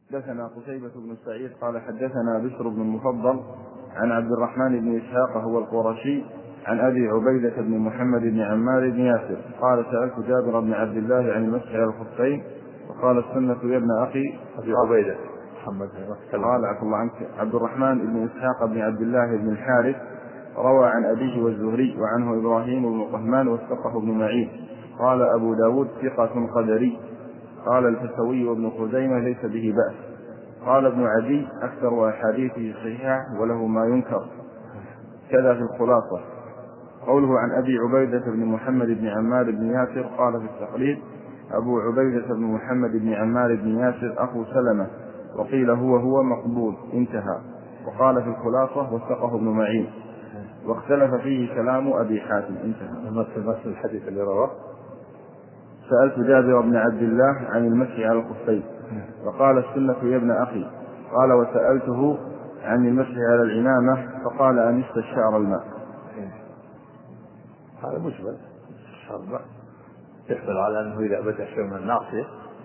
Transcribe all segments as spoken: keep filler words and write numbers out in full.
حدثنا قتيبة بن سعيد قال حدثنا بشر بن المفضل عن عبد الرحمن بن إسحاق هو القرشي عن أبي عبيدة بن محمد بن عمار بن ياسر قال سألت جابر بن عبد الله عن المسح على الخفين وقال السنة يا ابن أخي. أبي عبيدة محمد قال عفى الله عنك عبد الرحمن بن إسحاق بن عبد الله بن الحارث روى عن أبيه والزهري وعنه إبراهيم بن طهمان والثقف بن معين قال أبو داود ثقة قدري. قال الفسوي وابن خزيمة ليس به بأس. قال ابن عدي أكثر أحاديثه صحيحة وله ما ينكر. كذا في الخلاصة. قوله عن أبي عبيدة بن محمد بن عمار بن ياسر قال في التقريب أبو عبيدة بن محمد بن عمار بن ياسر أخو سلمة وقيل هو هو مقبول انتهى. وقال في الخلاصة وثقه ابن معين واختلف فيه كلام أبي حاتم انتهى. مثل الحديث اللي رواه سألت جابر بن عبد الله عن المسح على الخفين فقال السنة يا ابن أخي. قال وسألته عن المسح على العمامة فقال أنست الشعر الماء. هذا مجمل الشعر الماء يحمل على أنه إذا بدأ شيء من الناصية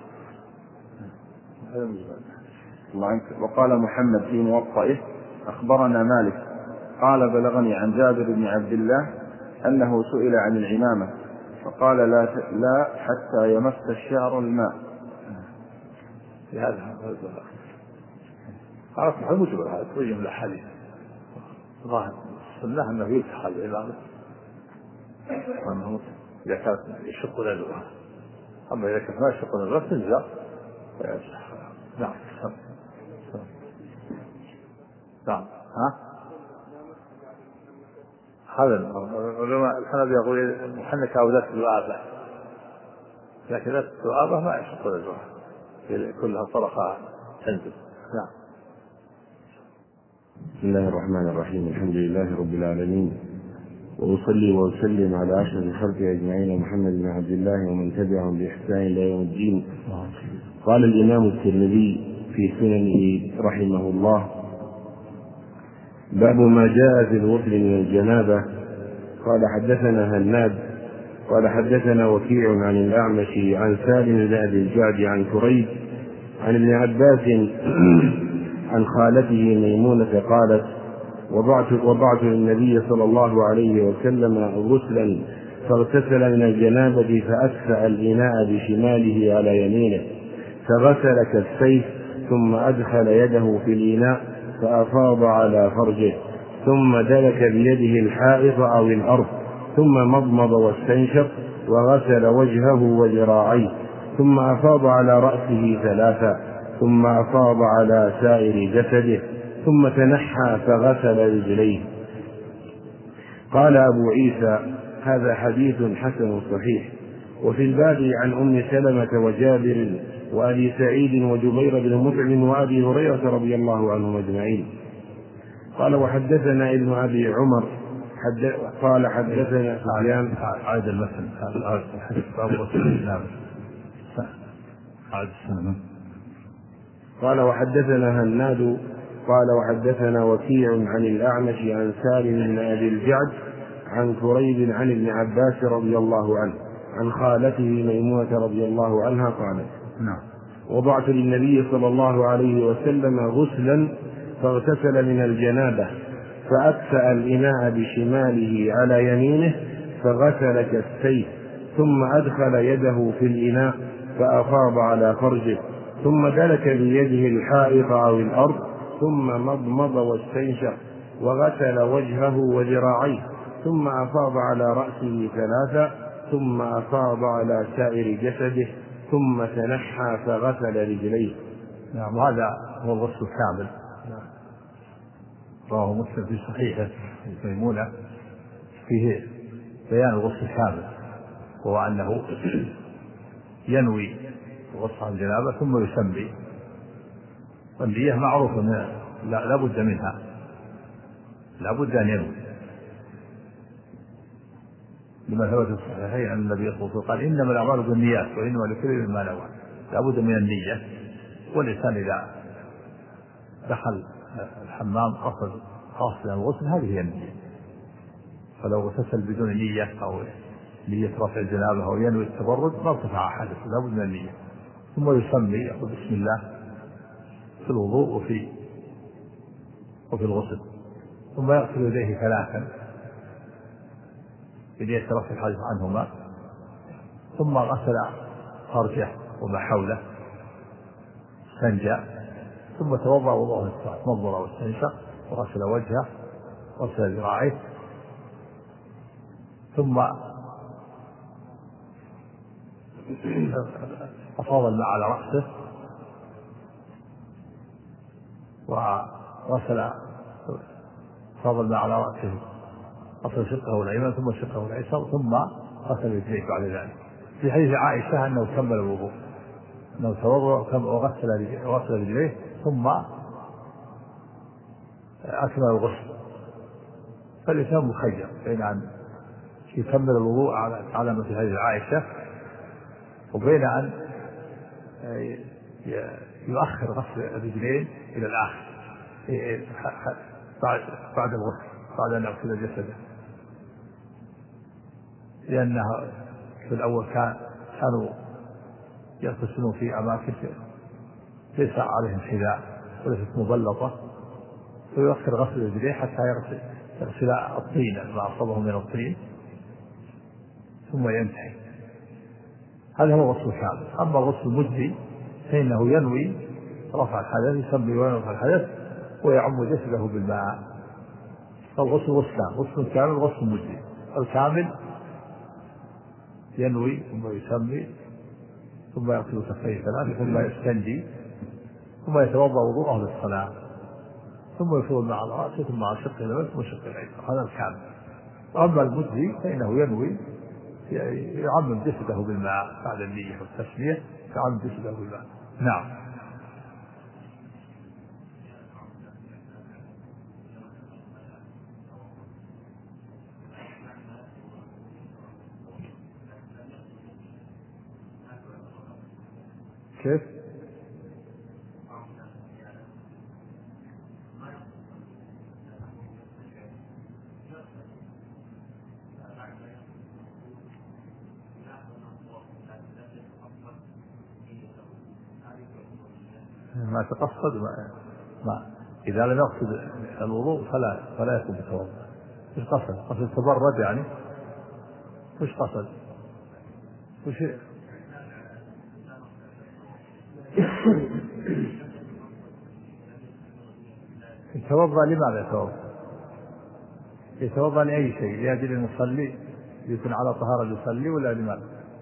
هذا مجمل. الله عنك. وقال محمد في موطئه أخبرنا مالك قال بلغني عن جابر بن عبد الله أنه سئل عن العمامة فقال لا, لا حتى يمس الشعر الماء. هذا هذا هذا مجمل. هذا تبين الأحاديث ظاهر السنة أنه يلتحى العمامة وأنه إذا كانت يشق ذلك. أما إذا كانت ما يشق ذلك تنزع ويمسح. نعم نعم. ها هذا العلماء الحنابلة يقول محنك أو ذات الذؤابة لكن ذات الذؤابة ما يشق ذلك كلها طرقها تنزل. نعم. بسم الله الرحمن الرحيم. الحمد لله رب العالمين وأصلي وأسلم على أشرف الخلق أجمعين محمد بن عبد الله ومن تبعهم بإحسان إلى يوم الدين. قال الإمام الترمذي في سننه رحمه الله باب ما جاء في الغسل من الجنابة. قال حدثنا هناد قال حدثنا وكيع عن الأعمش عن سالم بن أبي الجعد عن كريب عن ابن عباس عن خالته ميمونة قالت وضعت, وضعت للنبي صلى الله عليه وسلم غسلا فاغتسل من الجنابة فأكفأ الإناء بشماله على يمينه فغسل كفيه ثم أدخل يده في الإناء فأفاض على فرجه ثم دلك بيده الحائط أو الأرض ثم مضمض واستنشق وغسل وجهه وذراعيه ثم أفاض على رأسه ثلاثا ثم أفاض على سائر جسده ثم تنحى فغسل رجليه. قال أبو عيسى هذا حديث حسن صحيح. وفي الباب عن أم سلمة وجابر وأبي سعيد وجبير بن مطعم وأبي هريرة رضي الله عنهم أجمعين. قال وحدثنا ابن أبي عمر حد... قال حدثنا سفيان عاد المثل قال وحدثنا هناد قال وحدثنا وكيع عن الأعمش عن سالم بن أبي الجعد عن كريب عن ابن عباس رضي الله عنه عن خالته ميمونة رضي الله عنها قالت نعم وضعت للنبي صلى الله عليه وسلم غسلا فاغتسل من الجنابة فأكفأ الإناء بشماله على يمينه فغسل كفيه ثم أدخل يده في الإناء فأفاض على فرجه ثم دلك بيده الحائط أو الأرض ثم مضمض واستنشق وغسل وجهه وذراعيه ثم أفاض على رأسه ثلاثا ثم أفاض على سائر جسده ثم تنحى فغسل رجليه. نعم. وهذا هو الغسل الكامل. رواه مسلم في صحيحه ميمونة فيه بيان الغسل الكامل وهو أنه ينوي غسل الجنابة ثم يسمي والنية معروفة لا, لا بد منها لا بد أن ينوي لما ثبت في الصحيحين أن النبي صلى الله عليه وسلم قال إنما الأعمال بالنيات وإنما لكل امرئ ما نوى. لا بد من النية. والإنسان إذا دخل الحمام قصد قاصدا الغسل هذه هي النية. فلو اغتسل بدون نية أو نية رفع الجنابة أو ينوي التبرد ما ارتفع حدث. لا بد من النية. ثم يسمي يقول بسم الله في الوضوء وفي وفي الغسل. ثم يغسل يديه ثلاثا ليترك الحديث عنهما، ثم غسل فرجه وما حوله، استنجى، ثم توضأ وضوءه الصحيح، مضمض واستنشق وغسل وجهه وغسل ذراعيه، ثم أفاض الماء على رأسه وغسل أفاض الماء على رأسه، غسل شقه الأيمن ثم شقه الأيسر، ثم غسل يديه بعد ذلك. في حديث عائشة أنه كمل الوضوء، أنه توضأ وغسل رجليه ثم أكمل الغسل. فالإنسان مخير بين أن يكمل الوضوء على ما في حديث عائشة، وبين أن يؤخر غسل الرجلين إلى الآخر بعد الغسل، بعد أن يغسل جسده، لأنها في الأول كان كانوا يغتسلون في أماكن ليس عليهم حذاء وليست مبلطة، ويؤخر غسل الرجلين حتى يغسل يغسل الطين ما أصابه من الطين ثم ينتهي. هذا هو غسل كامل. أما الغسل المجزي فإنه ينوي رفع الحدث، يسمي ورفع الحدث ويعم جسده بالماء. الغسل غسلان: غسل كامل وغسل مجزي. الكامل ينوي ثم يسمي ثم يغسل كفيه ثلاث ثم يستنجي ثم يتوضأ وضوءه للصلاة، ثم يفيض الماء على رأسه ثم على شقه اليمين ثم شقه الأيسر. هذا الكامل. وأما المجزي فإنه ينوي يعمم جسده بالماء بعد النية والتسمية، يعمم جسده بالماء. نعم. كيف؟ ما تقصد ما, ما إذا لم يقصد الوضوء فلا فلا يكون بتوضؤ. وش قصد؟ قصد تبرد يعني؟ وش قصد؟ وش يتوضأ؟ لماذا يتوضأ؟ يتوضأ لأي شيء؟ لأجل أن يصلي يكون على طهارة يصلي، ولا لماذا؟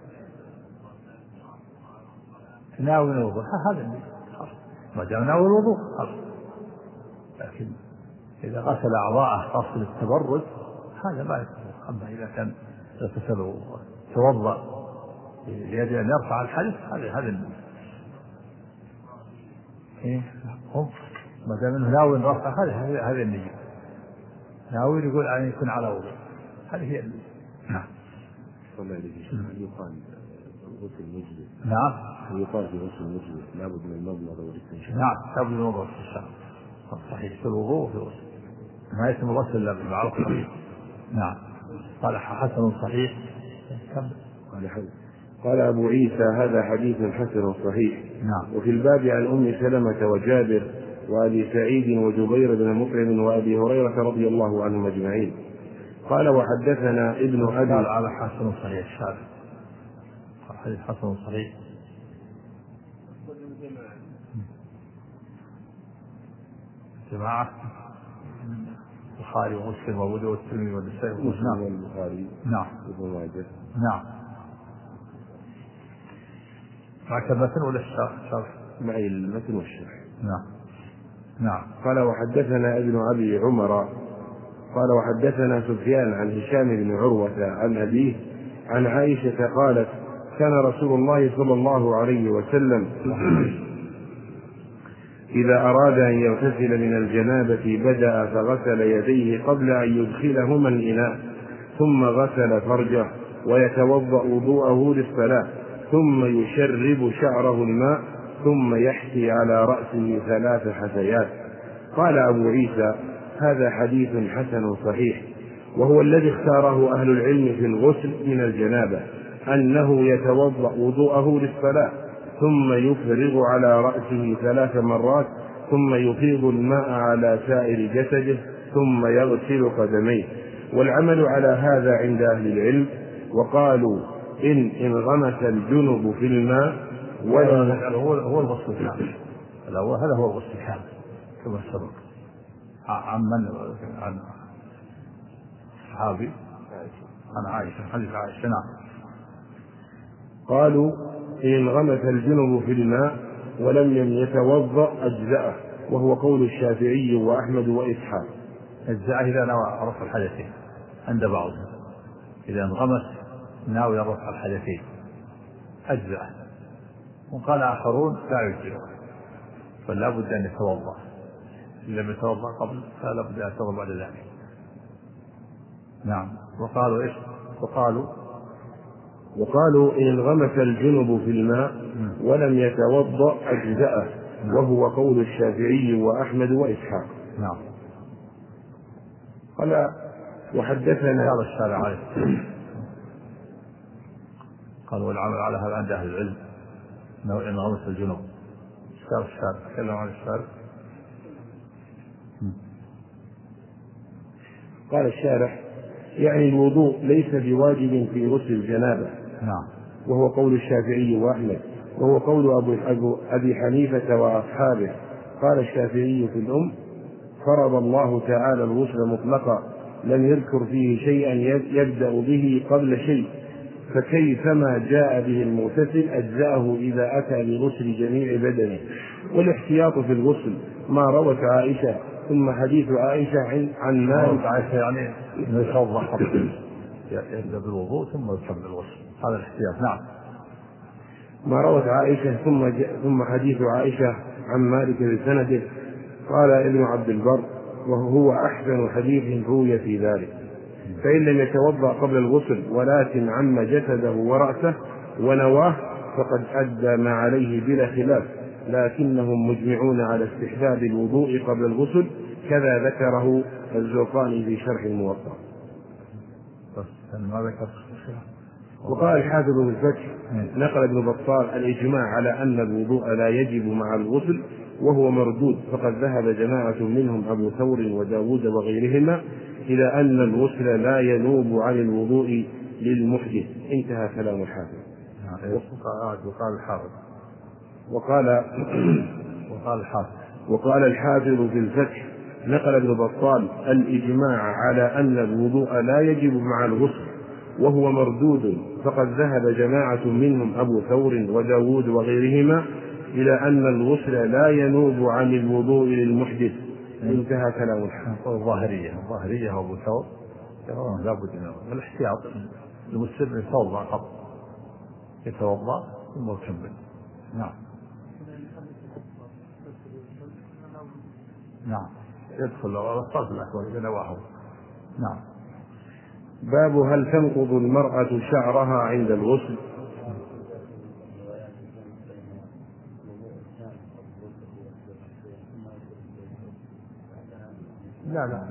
ناوي الوضوء، هذا ما جاء ناوي الوضوء. لكن إذا غسل أعضاءه قصد التبرد هذا ما يتوضأ. أما إذا كان يغتسل توضأ لأجل أن يرفع الحدث هذا هذا إيه هم ما دام انه ناوي رفع هذا هذا النية، ناوي يقول أن يكون على وضوء، هذه هي النية. نعم. والله هل يقال غسل المجزي؟ نعم. هل يقال في غسل المجزي لابد من المضمضة والاستنشاق؟ نعم لابد من المضمضة والاستنشاق، صحيح، في الوضوء وفي الغسل، ما يتم الغسل إلا بالمعروف. نعم. قال حسن صحيح. قال حسن. قال أبو عيسى هذا حديث حسن صحيح. نعم. وفي الباب عن أم سلمة وجابر وأبي سعيد وجبير بن مطعم وأبي هريرة رضي الله عنهم أجمعين. قال وحدثنا ابن أبي. قال على حسن صحيح الشافعي، حديث حسن صحيح. جماعة البخاري ومسلم وأبو داود والترمذي والنسائي والبخاري. نعم. وابن ماجه. نعم. معك المتن ولا الشرح؟ معي المتن والشرح. نعم. نعم. قال وحدثنا ابن أبي عمر قال وحدثنا سفيان عن هشام بن عروة عن أبيه عن عائشة قالت كان رسول الله صلى الله عليه وسلم إذا أراد أن يغتسل من الجنابة بدأ فغسل يديه قبل أن يدخلهما الإناء، ثم غسل فرجه ويتوضأ وضوءه للصلاة، ثم يشرب شعره الماء، ثم يحثي على رأسه ثلاث حثيات. قال أبو عيسى هذا حديث حسن صحيح، وهو الذي اختاره أهل العلم في الغسل من الجنابة، أنه يتوضأ وضوءه للصلاة ثم يفرغ على رأسه ثلاث مرات ثم يفيض الماء على سائر جسده ثم يغسل قدميه. والعمل على هذا عند أهل العلم. وقالوا إن انغمس الجنب في الماء ولا هو هو الغسل الكامل الأول، هذا هو الغسل الكامل كما سبق عن من عن صحابي عن عائشة حديث عائشة. نعم. قالوا إن انغمس الجنب في الماء ولم يتوضأ أجزأه، وهو قول الشافعي وأحمد وإسحاق. أجزأه إذا نوى رفع الحدثين عند بعضهم، إذا انغمس ناوي رفع الحدثين أجزأه. وقال آخرون لا يجزئه، فلا بد أن يتوضأ، إن لم يتوضأ قبل فلا بد أن يتوضأ بعد ذلك. نعم. وقالوا إيش؟ وقالوا وقالوا إن انغمس الجنب في الماء ولم يتوضأ أجزأه، وهو قول الشافعي وأحمد وإسحاق. نعم. قال وحدثنا قال الشارع عليه قال والعمل على هذا عند أهل العلم أنه إن انغمس الجنب. الشارع الشارع تكلم عن الشارع. قال الشارح يعني الوضوء ليس بواجب في غسل الجنابة. نعم. وهو قول الشافعي وأحمد، وهو قول أبو أبي حنيفة وأصحابه. قال الشافعي في الأم فرض الله تعالى الغسل مطلقا، لم يذكر فيه شيئا يبدأ به قبل شيء، فكيفما جاء به المغتسل أجزأه إذا أتى بغسل جميع بدنه. والاحتياط في الغسل ما روت عائشة ثم حديث عائشة عن عن مالك. عائشة يعني يتوضأ قبل يبدأ بالوضوء ثم يكمل الغسل، هذا الاحتياط. نعم. ما روت عائشة ثم ثم حديث عائشة عن مالك بسنده. قال ابن عبد البر وهو أحسن حديث روي في ذلك. فإن لم يتوضأ قبل الغسل ولكن عم جسده ورأسه ونواه فقد أدى ما عليه بلا خلاف، لكنهم مجمعون على استحباب الوضوء قبل الغسل، كذا ذكره الزرقاني في شرح الموطأ. وقال الحافظ في الفتح نقل ابن بطال الإجماع على أن الوضوء لا يجب مع الغسل وهو مردود، فقد ذهب جماعة منهم أبو ثور وداود وغيرهما إلى أن الغسل لا ينوب عن الوضوء للمحدث. انتهى كلام الحافظ. وقال الحافظ وقال وقال الحافظ وقال الحافظ في الفتح نقل ابن بطال الإجماع على أن الوضوء لا يجب مع الغسل وهو مردود، فقد ذهب جماعة منهم أبو ثور وداود وغيرهما إلى أن الغسل لا ينوب عن الوضوء للمحدث. انتهى كلام الحافظ. الظاهرية الظاهرية وأبو ثور يقولون لا بد منه الاحتياط، المسلم يتوضأ قبل يتوضأ ثم يكمل. نعم. نعم. يدخل على الصرف الأكبر إذا نواه. نعم. باب هل تنقض المرأة شعرها عند الغسل؟ لا لا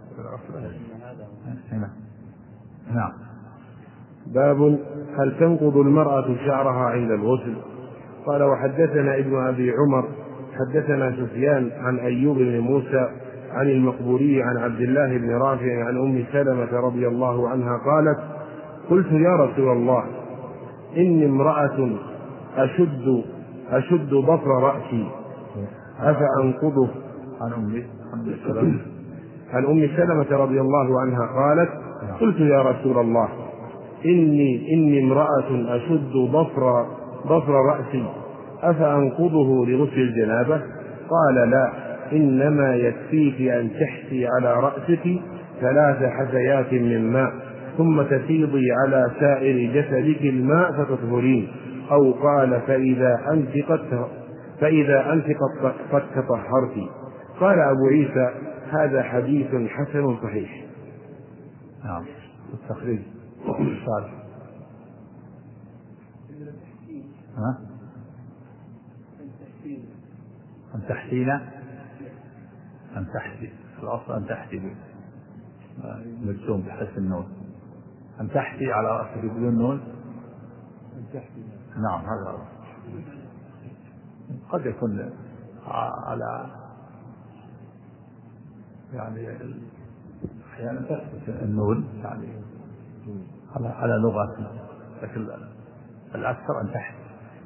نعم. باب هل تنقض المرأة شعرها عند الغسل؟ قال وحدثنا ابن أبي عمر حدثنا سفيان عن أيوب بن موسى عن المقبوري عن عبد الله بن رافع عن أم سلمة رضي الله عنها قالت قلت يا رسول الله إني امرأة أشد أشد ضفر رأسي أفأنقضه. عن أم سلمة عن أم سلمة رضي الله عنها قالت قلت يا رسول الله إني إني امرأة أشد ضفر ضفر رأسي أفأنقضه لغسل الجنابة؟ قال لا، إنما يكفيك أن تحسي على رأسك ثلاث حثيات من ماء ثم تفيضي على سائر جسدك الماء فتطهرين، أو قال فإذا أنت قد فإذا أنت قد تطهرت. قال أبو عيسى هذا حديث حسن صحيح. نعم. التخريج صالح. ها؟ أن تحسينا أن تحسي الأصل أن تحسي مجزوم بحسب النون، أن تحسي على رأسك بدون نون. نعم هذا قد يكون على يعني أحيانا تثبت النون يعني على على لغة، لكن الأكثر أن تحت.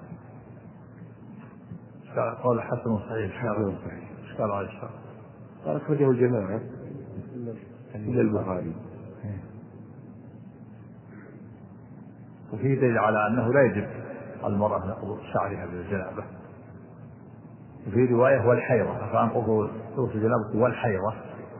قول حسن صحيح قال عائشة قال أخرجه الجماعة إلا البخاري. وفيه دليل على أنه لا يجب المرأة نقض شعرها بالجنابة. وفي رواية والحيضة، فأنقضوا رؤوس الجنابة والحيضة،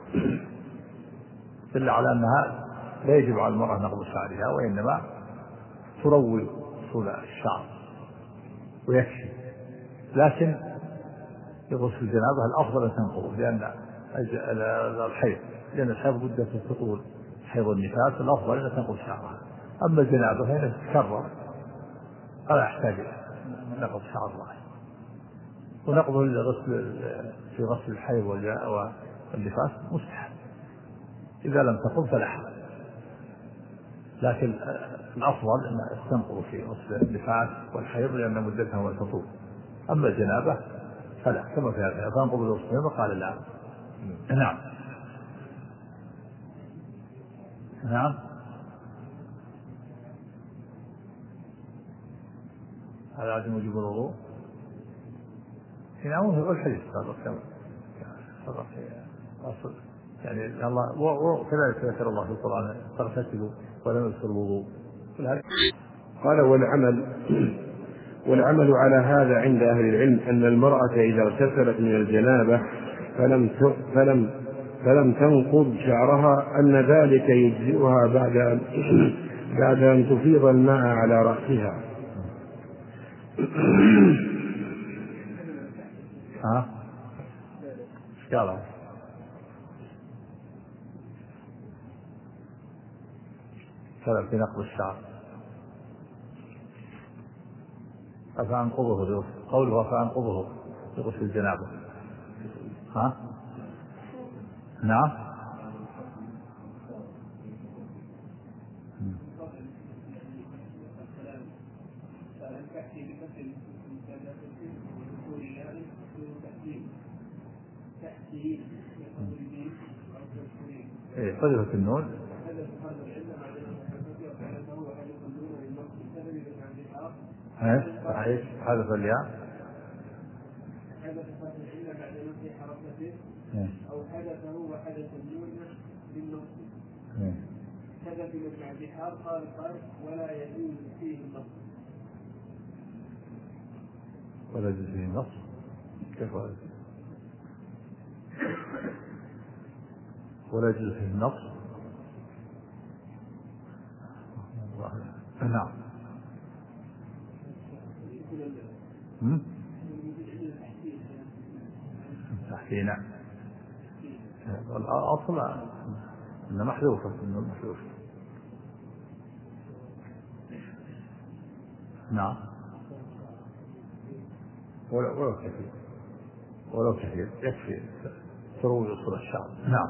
دل على أنها لا يجب على المرأة نقض شعرها، وإنما تروي طول الشعر ويكفي. لكن لغسل الجنابة الأفضل أن تنقضه، لأن الحيض لأن الحيض مدة تطول، حيض النفاس الأفضل أن تنقض شعرها. أما الجنابة فإنها تتكرر فلا يحتاج نقض شعر الرأس، ونقضه لغسل في غسل الحيض والنفاس مستحب، إذا لم تقض فلا حرج. لكن الأفضل أن تنقض في غسل النفاس والحيض لأن مدتها تطول. أما الجنابة فلا، كما في هذا فانقض الأصنام قال لا. نعم نعم هذا عدم وجوب الوضوء. نعم هو الحديث هذا أصل يعني الله وكذلك ذكر الله في القرآن فاغتسلوا ولم يغسلوا الوضوء. قال والعمل والعمل على هذا عند أهل العلم أن المرأة إذا اغتسلت من الجنابة فلم فلم فلم تنقض شعرها أن ذلك يجزئها بعد بعد أن تفيض الماء على رأسها. ها قال سبب في نقض الشعر فأنقضه قوله فأنقضه بغسل الجنابة. ها نعم ايه حذفت النون. ايه صحيح حذف الياء أو حدثه وحدث النون بالنص. حدث ابن عبد حار قال قال ولا يجوز فيه النص. ولا يجوز فيه النص كيف ولا ولا يجوز فيه النص. نعم تحسين الأصل إنه محذوفة إنه محذوف. نعم ولو ولو كثير ولو كثير يكفي تروي أصول الشعر. نعم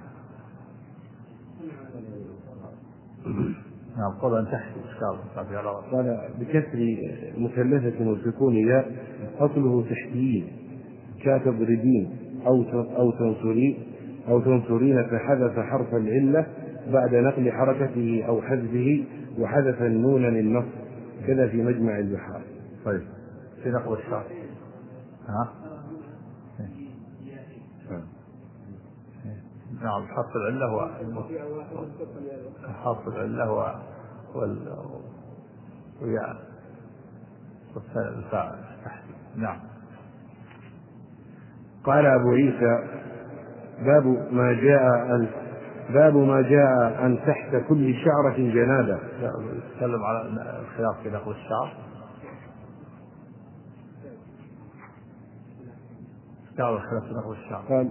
نعم قول أن تحكي إشكال قال بكسر مثلثة والسكون ياء أصله تحتيين كتضربين أو أو تنصرين أو تنصرين فحذف حرف العلة بعد نقل حركته أو حذفه وحذف النون للنص كذا في مجمع البحار. طيب في نقل الشعر ها نعم حرف العلة هو حرف العلة هو وال ويا والفاعل تحت. نعم. قال أبو عيسى باب ما جاء أن باب ما جاء أن تحت كل شعرة جنابة. يتكلم على الخلاف في نقل الشعر. قال الخلاف في نقل الشعر قال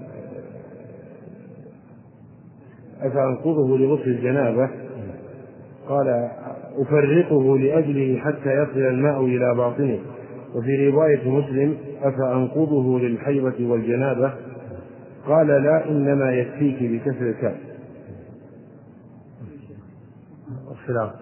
أفأنقضه لغسل الجنابة قال أفرقه لأجله حتى يصل الماء إلى باطنه. وفي رواية مسلم أفأنقضه للحيضة والجنابة قال لا إنما يكفيك بكسر الكاف. الخلاف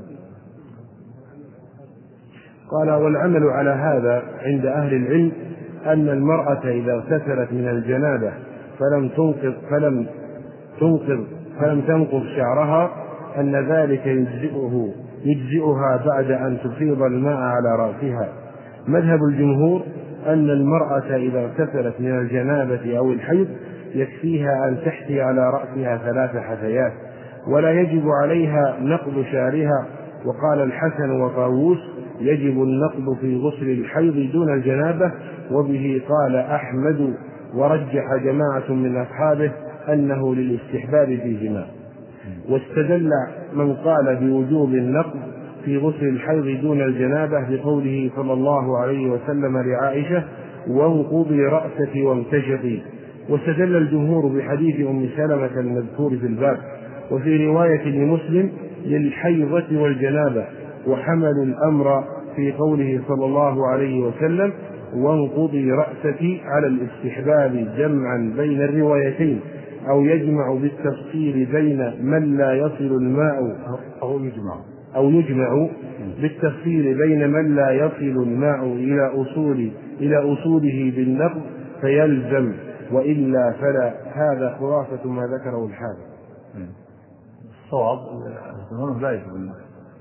قال والعمل على هذا عند أهل العلم أن المرأة إذا اغتسلت من الجنابة فلم تنقض فلم تنقض فلم تنقض شعرها أن ذلك يجزئه يجزئها بعد أن تفيض الماء على رأسها. مذهب الجمهور أن المرأة إذا اغتسلت من الجنابة أو الحيض يكفيها أن تحثي على رأسها ثلاث حثيات ولا يجب عليها نقض شعرها. وقال الحسن وطاووس يجب النقض في غسل الحيض دون الجنابة، وبه قال أحمد ورجح جماعة من أصحابه أنه للاستحباب في جماع. واستدل من قال بوجوب النقض في غسل الحيض دون الجنابة بقوله صلى الله عليه وسلم لعائشة وانقضي رأسك وامتشطي. واستدل الجمهور بحديث أم سلمة المذكور في الباب، وفي رواية لمسلم للحيضة والجنابة، وحملوا الأمر في قوله صلى الله عليه وسلم وانقضي رأسك على الاستحباب جمعا بين الروايتين، أو يجمع بالتفصيل بين من لا يصل الماء أو يجمع أو يجمع بالتفصيل بين من لا يصل الماء إلى أصول إلى أصوله بالنقض فيلزم، وإلا فلا. هذا خلاصة ما ذكره الحافظ. الصواب أنه لا يجب النقض.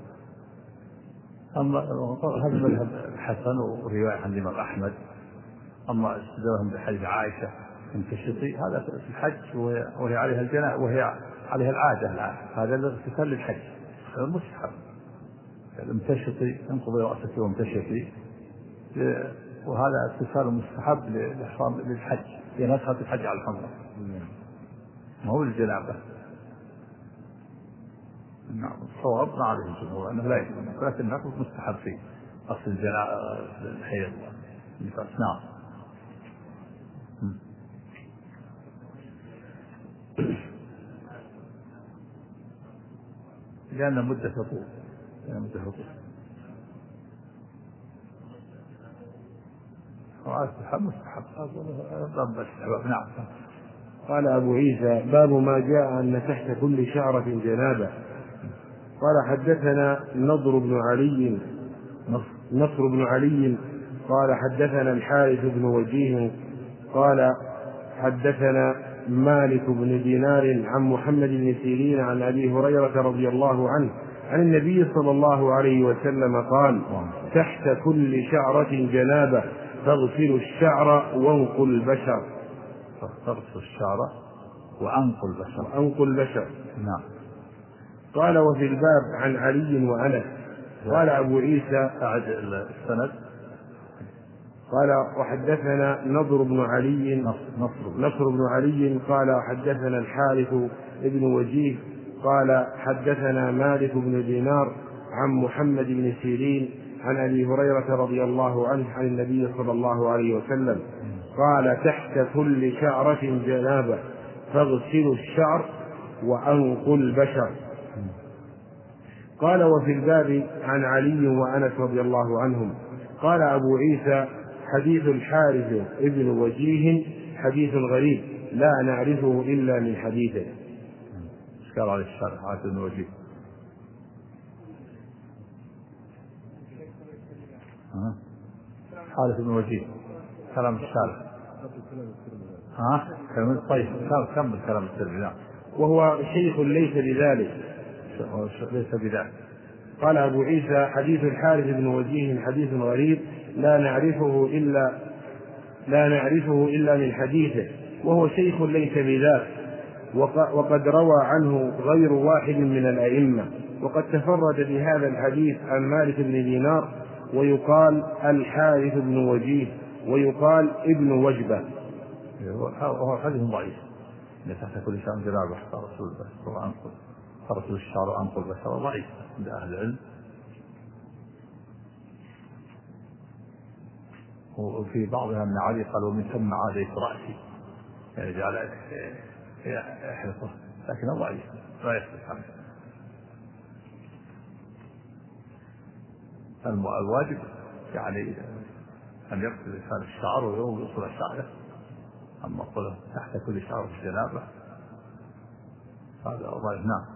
أما هذا مذهب الحسن ورواية عن الإمام أحمد. أما استدلالهم بحديث عائشة تمتشطي هذا في الحج وهي عليها الجناء وهي عليها العادة الآن، هذا الاغتسال للحج مستحب. المتشطي انقضي رأسك وامتشطي، وهذا اغتسال مستحب للحج لنسخة الحج على الحمراء ما هو الجنابة. نعم الصواب ما عليه الجمهور أنه لا يجب، ولكن النقض مستحب فيه أصل الجنابة الحيض والنفاس. نعم. لأن مدة تطول لأن مدة تطول مستحب مستحب ضرب السبب. نعم. قال أبو عيسى باب ما جاء أن تحت كل شعرة جنابة. قال حدثنا نضر بن علي نصر بن علي قال حدثنا الحارث بن وجيه قال حدثنا مالك بن دينار عن محمد بن سيرين عن أبي هريرة رضي الله عنه عن النبي صلى الله عليه وسلم قال تحت كل شعرة جنابة فاغسلوا الشعر وانقوا البشر. فاغسلوا الشعر وانقوا البشر وانقوا البشر. نعم. قال وفي الباب عن علي وأنس. قال أبو عيسى أعد السند. قال وحدثنا نضر بن علي نصر, نصر بن علي قال حدثنا الحارث بن وجيه قال حدثنا مالك بن دينار عن محمد بن سيرين عن أبي هريرة رضي الله عنه عن النبي صلى الله عليه وسلم قال تحت كل شعرة جنابة فاغسلوا الشعر وأنقوا البشر. قال وفي الباب عن علي وأنس رضي الله عنهم. قال أبو عيسى حديث الحارث ابن وجيه حديث غريب لا نعرفه إلا من حديثه. قال على الشارع حارث ابن وجيه حارث ابن وجيه كلام الشارع. ها كلام طيب كمل كلام الترمذي. وهو شيخ ليس بذلك ليس بذلك. قال أبو عيسى حديث الحارث بن وجيه حديث غريب لا نعرفه إلا لا نعرفه إلا من حديثه، وهو شيخ ليس بذاك، وقد روى عنه غير واحد من الأئمة، وقد تفرد بهذا الحديث عن مالك بن دينار ويقال الحارث بن وجيه ويقال ابن وجبة. وهو حديث ضعيف. تحت كل شيء جنابة فرسول الله أنقل فرسول الشعر أنقل بشر ضعيف عند أهل العلم. وفي بعضها من علي قال ومن ثم عاديت رأسي يعني جعل يحرقه، لكنه ضعيف لا يصلح عنه. الواجب يعني أن يغسل الإنسان الشعر ويوصل شعره، أما قوله تحت كل شعر في الجنابة هذا ضعيف. نعم.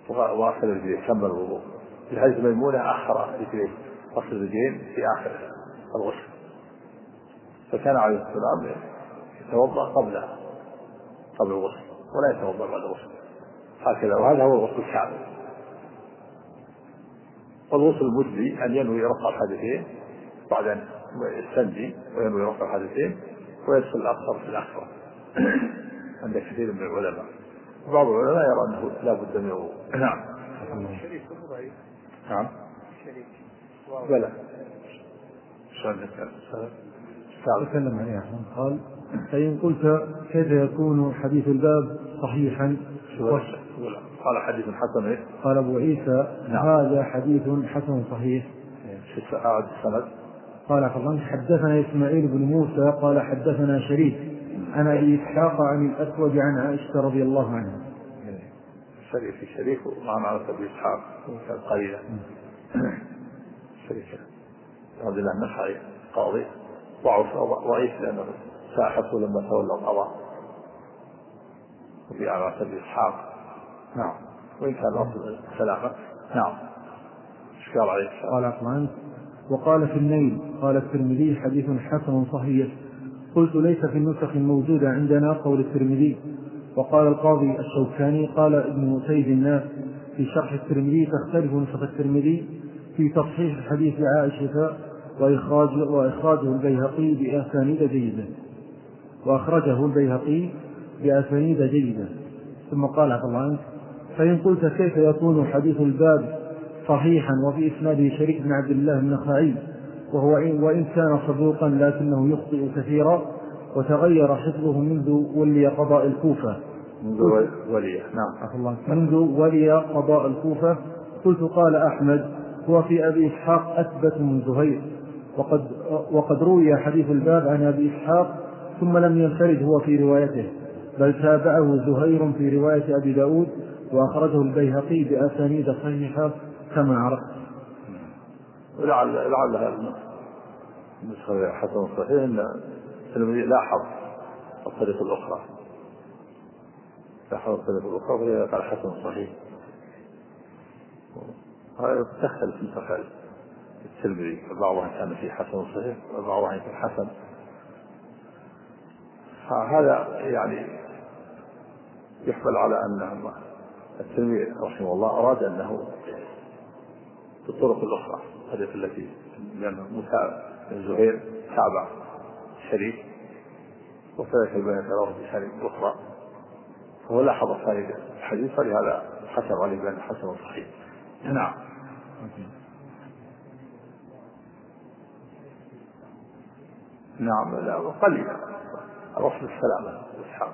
وغسل رجليه كمل الوضوء. في حديث ميمونة أخر رجليه غسل الرجلين في آخر الغسل. فكان عليه السلام يتوضأ قبل قبل الغسل ولا يتوضأ بعد الغسل هكذا، وهذا هو الغسل الكامل. والغسل المجزي أن ينوي رفع الحدثين بعد أن يستنجي وينوي رفع الحدثين ويدخل الأكثر في الأكثر عند كثير من العلماء. بعض العلماء يرى أنه لا بد من الوضوء. نعم. نعم. بلى. تكلم عليه قال فإن قلت كيف يكون حديث الباب صحيحا؟ قال حديث حسن. قال أبو عيسى نعم. هذا حديث حسن صحيح. أعد السند. قال حدثنا إسماعيل بن موسى قال حدثنا شريك عن أبي إسحاق عن الأسود عن عائشة رضي الله عنها. شريك في شريك ومع معنى أبي إسحاق كان قليلا. شريك عبد الله النخعي قاضي ضعيف لأنه ساحته لما تولى القضاء. وفي على أبي إسحاق نعم وإن كان الأصل سلامة. نعم. إشكال عليه. قال أطلعان وقال في النيل قال الترمذي حديث حسن صحيح. قلت ليس في النسخ الموجودة عندنا قول الترمذي. وقال القاضي الشوكاني قال ابن سيد الناس في شرح الترمذي تختلف نسخ الترمذي في تصحيح حديث عائشة وإخراج وإخراجه البيهقي بأسانيد جيدة وأخرجه البيهقي بأسانيد جيدة. ثم قال عفوا عنك فإن قلت كيف يكون حديث الباب صحيحا وفي إسناده شريك بن عبد الله النخعي وهو وإن كان صدوقا لكنه يخطئ كثيرا وتغير حفظه منذ ولي قضاء الكوفة منذ ولي نعم منذ ولي قضاء الكوفة. قلت قال أحمد هو في أبي إسحاق أثبت من زهير وقد, وقد روي حديث الباب عن أبي إسحاق ثم لم ينفرد هو في روايته بل تابعه زهير في رواية أبي داود وأخرجه البيهقي بأسانيد صحيحة كما عرفت. لعل لعل النسخة حسن صحيح أن الترمذي لاحظ الطريقة الأخرى لاحظ الطريقة الأخرى وهي قال حسن صحيح. هذا تختلف في نسخ الترمذي بعضها كان فيه حسن صحيح وبعضها كان حسن. هذا يعني يحمل على أن الترمذي رحمه الله أراد أنه في الطرق الأخرى الطريقة التي لأنه زهير تابع شريك وكذلك البيان تراه في شريك أخرى فهو لاحظ فائدة الحديث فلهذا حسب عليه بأن حسن صحيح. نعم. نعم لا قليلا الأصل السلامة والإسحاق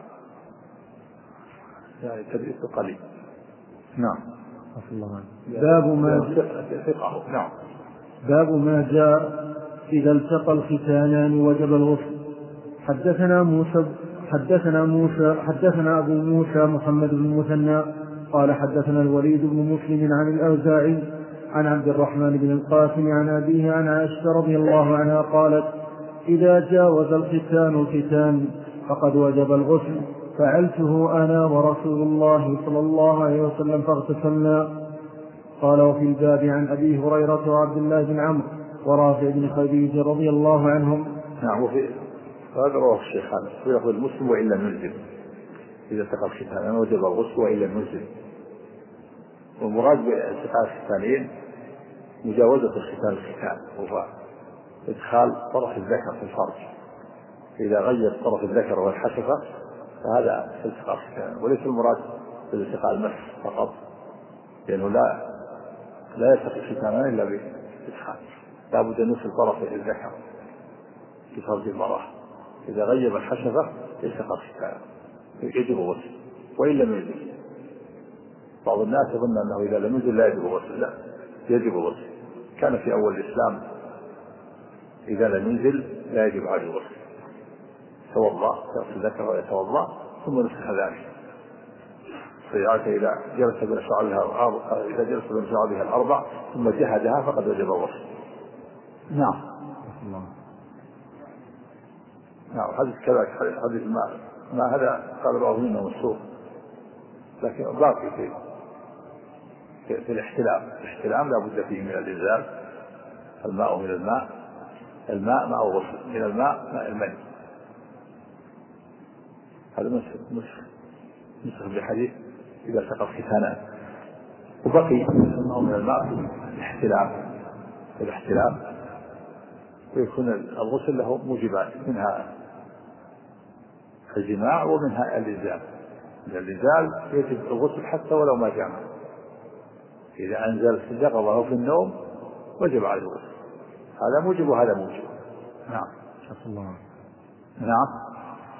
يعني تدريس قليل. نعم. باب ما جاء نعم باب ما جاء إذا التقى الختانان وجب الغسل. حدثنا موسى حدثنا موسى حدثنا أبو موسى محمد بن مثنى قال حدثنا الوليد بن مسلم عن الأوزاعي عن عبد الرحمن بن القاسم عن أبيه عن عائشة رضي الله عنها قالت إذا جاوز الختان الختان فقد وجب الغسل فعلته أنا ورسول الله صلى الله عليه وسلم فاغتسلنا. قال وفي الباب عن أبي هريرة وعبد الله بن عمرو ورافع بن خديجة رضي الله عنهم. نعم. وفي هذا رواه الشيخان ويقول المسلم وإلا نلزم إذا التقى الختان وجب الغسل وإلا نلزم. والمراد بالتقاء الختانين مجاوزة الختان الختان وهو إدخال طرف الذكر في الفرج. إذا غير طرف الذكر والحشفة فهذا التقاء الختان وليس المراد بالالتقاء المس فقط لأنه لا لا يلتقي الختانان إلا بإدخال لا بد أن يصل طرف الذكر في فرج المرأة. إذا غيب الحشفة التقى الختان يجب غسل وإن لم ينزل. بعض الناس يظن أنه إذا لم ينزل لا يجب غسل. لا يجب غسل. كان في أول الإسلام إذا لم ينزل لا يجب عليه غسل يتوضأ يغسل ذكره ويتوضأ ثم نسخ ذلك. فإذا إذا جلس بين شعبها إذا جلس بين شعبها الأربع ثم جهدها فقد وجب الغسل. نعم. نعم. حديث كذا حديث ما ما هذا قال بعضهم انه مشهور لكن باقي في في الاحتلام. الاحتلام لا بد فيه من الإنزال، الماء من الماء، الماء ماء الغسل، من الماء ماء المني. هذا نسخ نسخ بحديث إذا سقط ختانان. وبقي الماء من الماء في الاحتلام، في الاحتلام ويكون الغسل له موجبات، منها الجماع ومنها الإنزال. الإنزال يجب الغسل حتى ولو ما جامع، إذا أنزل في اليقظة أو في النوم وجب عليه الغسل، هذا موجب وهذا موجب. نعم. الله. نعم.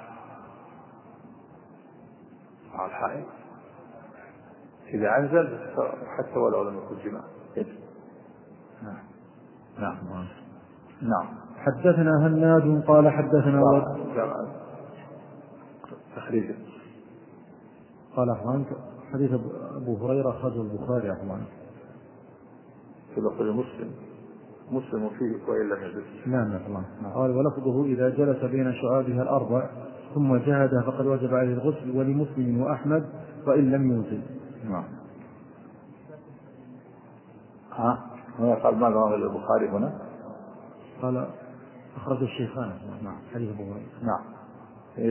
على الحائط إذا أنزل حتى ولو لم يكن جماع يجب. نعم. نعم. نعم. حدثنا هناد قال حدثنا تخريج قال أخوانك حديث أبو هريرة أخرجه البخاري أخوانك في لفظ مسلم مسلم فيه وإن لم يجلس. نعم أخوان. قال ولفظه إذا جلس بين شعابها الأربع ثم جهد فقد وجب عليه الغسل، ولمسلم وأحمد وإن لم ينزل. نعم. ها هنا قال ماذا رواه البخاري هنا؟ قال أخرج الشيخان. نعم. حديث أبو هريرة. نعم. إيش؟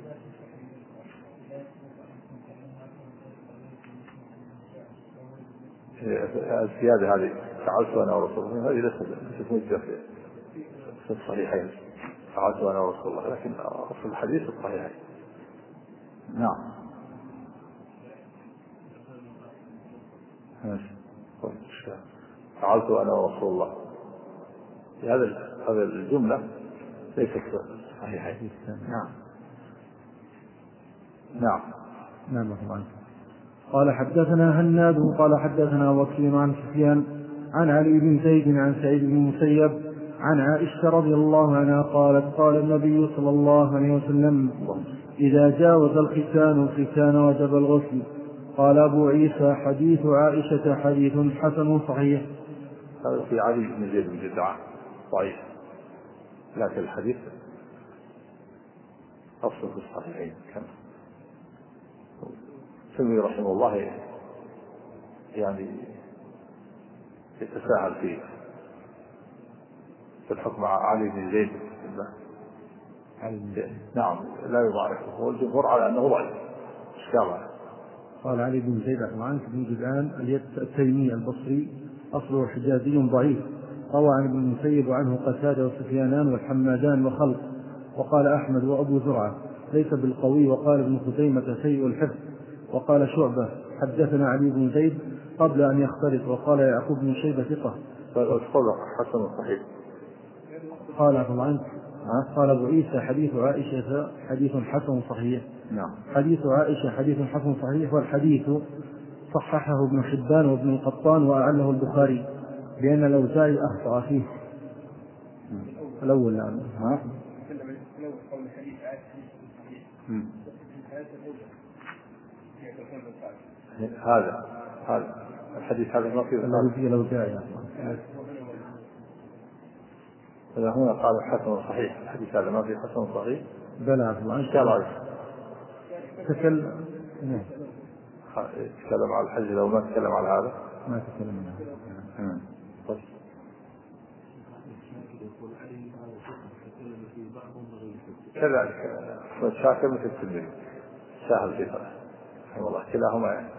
الزيادة هذه فعلت أنا ورسول الله، هذه ليست موجودة في الصحيحين، فعلت أنا ورسول الله، لكن في الحديث الصحيحين. نعم. فعلت أنا ورسول الله، هذا هذا الجملة ليست صحيحين. نعم. نعم. نعم أخوان. قال حدثنا هناد قال حدثنا وكيع عن سفيان عن علي بن زيد عن سعيد بن المسيب عن عائشة رضي الله عنها قالت قال النبي صلى الله عليه وسلم إذا جاوز الختان الختان وجب الغسل. قال أبو عيسى حديث عائشة حديث حسن صحيح. هذا في علي بن زيد بن جدعان ضعيف، لكن الحديث أصل في الصحيحين. كان الترمذي رحمه الله يعني يتساهل فيه في الحكم على علي بن زيد. نعم لا يضاعفه، والجمهور على أنه ضعيف. إشكال. قال علي بن زيد عنك بن جدعان التيمي البصري أصله حجازي ضعيف، روى عن ابن المسيب وعنه قتادة وسفيانان والحمادان وخلق. وقال أحمد وأبو زرعة ليس بالقوي. وقال ابن خزيمة سيء الحفظ. وقال شعبة حدثنا علي بن زيد قبل أن يختلط. وقال يعقوب بن شيبة ثقة. حسن صحيح. قال طبعا قال أبو عيسى حديث عائشة حديث حسن صحيح. نعم. حديث عائشة حديث حسن صحيح، والحديث صححه ابن حبان وابن القطان وأعله البخاري لأن الأوزاعي أخطأ فيه. الأول نعم. ها؟ هذا هذا الحديث هذا ما فيه الأوزاعي. هذا هنا قال حسن صحيح، الحديث هذا ما فيه حسن صحيح. بلى قال تكلم تكلم على الحج لو ما تكلم على هذا ما تكلم عنه. طيب. كذلك شاكر مثل الترمذي سهل في فرح والله، كلاهما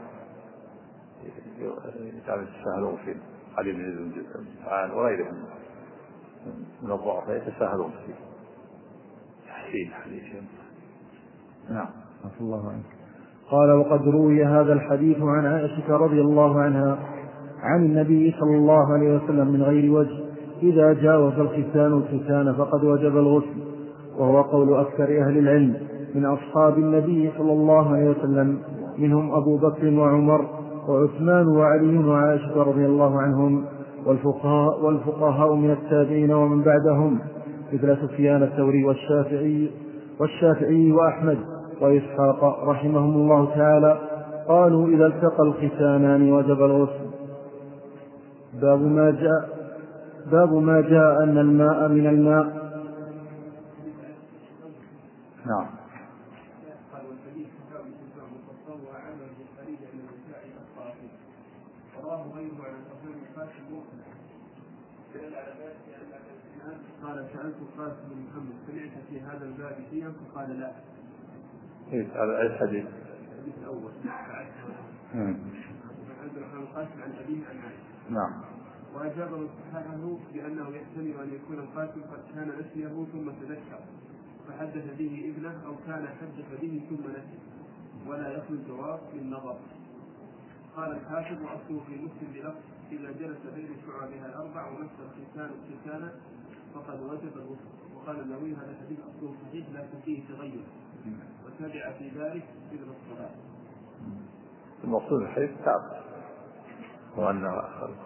يتساهلون في علي بن زيد عن وغيرهم من الضعفاء يتساهلون في تحسين حديثهم. نعم. عفو الله عنك. قال وقد روي هذا الحديث عن عائشة رضي الله عنها عن النبي صلى الله عليه وسلم من غير وجه إذا جاوز الختان الختان فقد وجب الغسل، وهو قول أكثر أهل العلم من أصحاب النبي صلى الله عليه وسلم، منهم أبو بكر وعمر وعثمان وعلي وعائشة رضي الله عنهم، والفقهاء, والفقهاء من التابعين ومن بعدهم مثل سفيان الثوري والشافعي والشافعي وأحمد وإسحاق رحمهم الله تعالى قالوا إذا التقى الختانان وجب الغسل. باب ما جاء باب ما جاء أن الماء من الماء. نعم. رواه غيره عن الحسين بن قاسم مرسلا. دل على ذلك ان الاسناد قال سالت قاسم بن محمد سمعت في هذا الباب شيئا فقال لا. هذا الحديث الحديث الاول عن عبد الرحمن القاسم عن ابيه عن عائشه. نعم. واجاب من صححه بانه يحتمل ان يكون القاسم قد كان نسيه ثم تذكر فحدث به ابنه او كان حدث به ثم نسي ولا يخلو الجواب للنظر. قال الحافظ واصله في مسلم بلفظ اذا جلس بين شعابها الاربع ومس الختان ختانا فقد وجب الغسل. وقال النووي هذا الحديث اصله صحيح لكن فيه تغير وتابع في ذلك ابن الصلاه. المقصود الحديث ثابت وأنه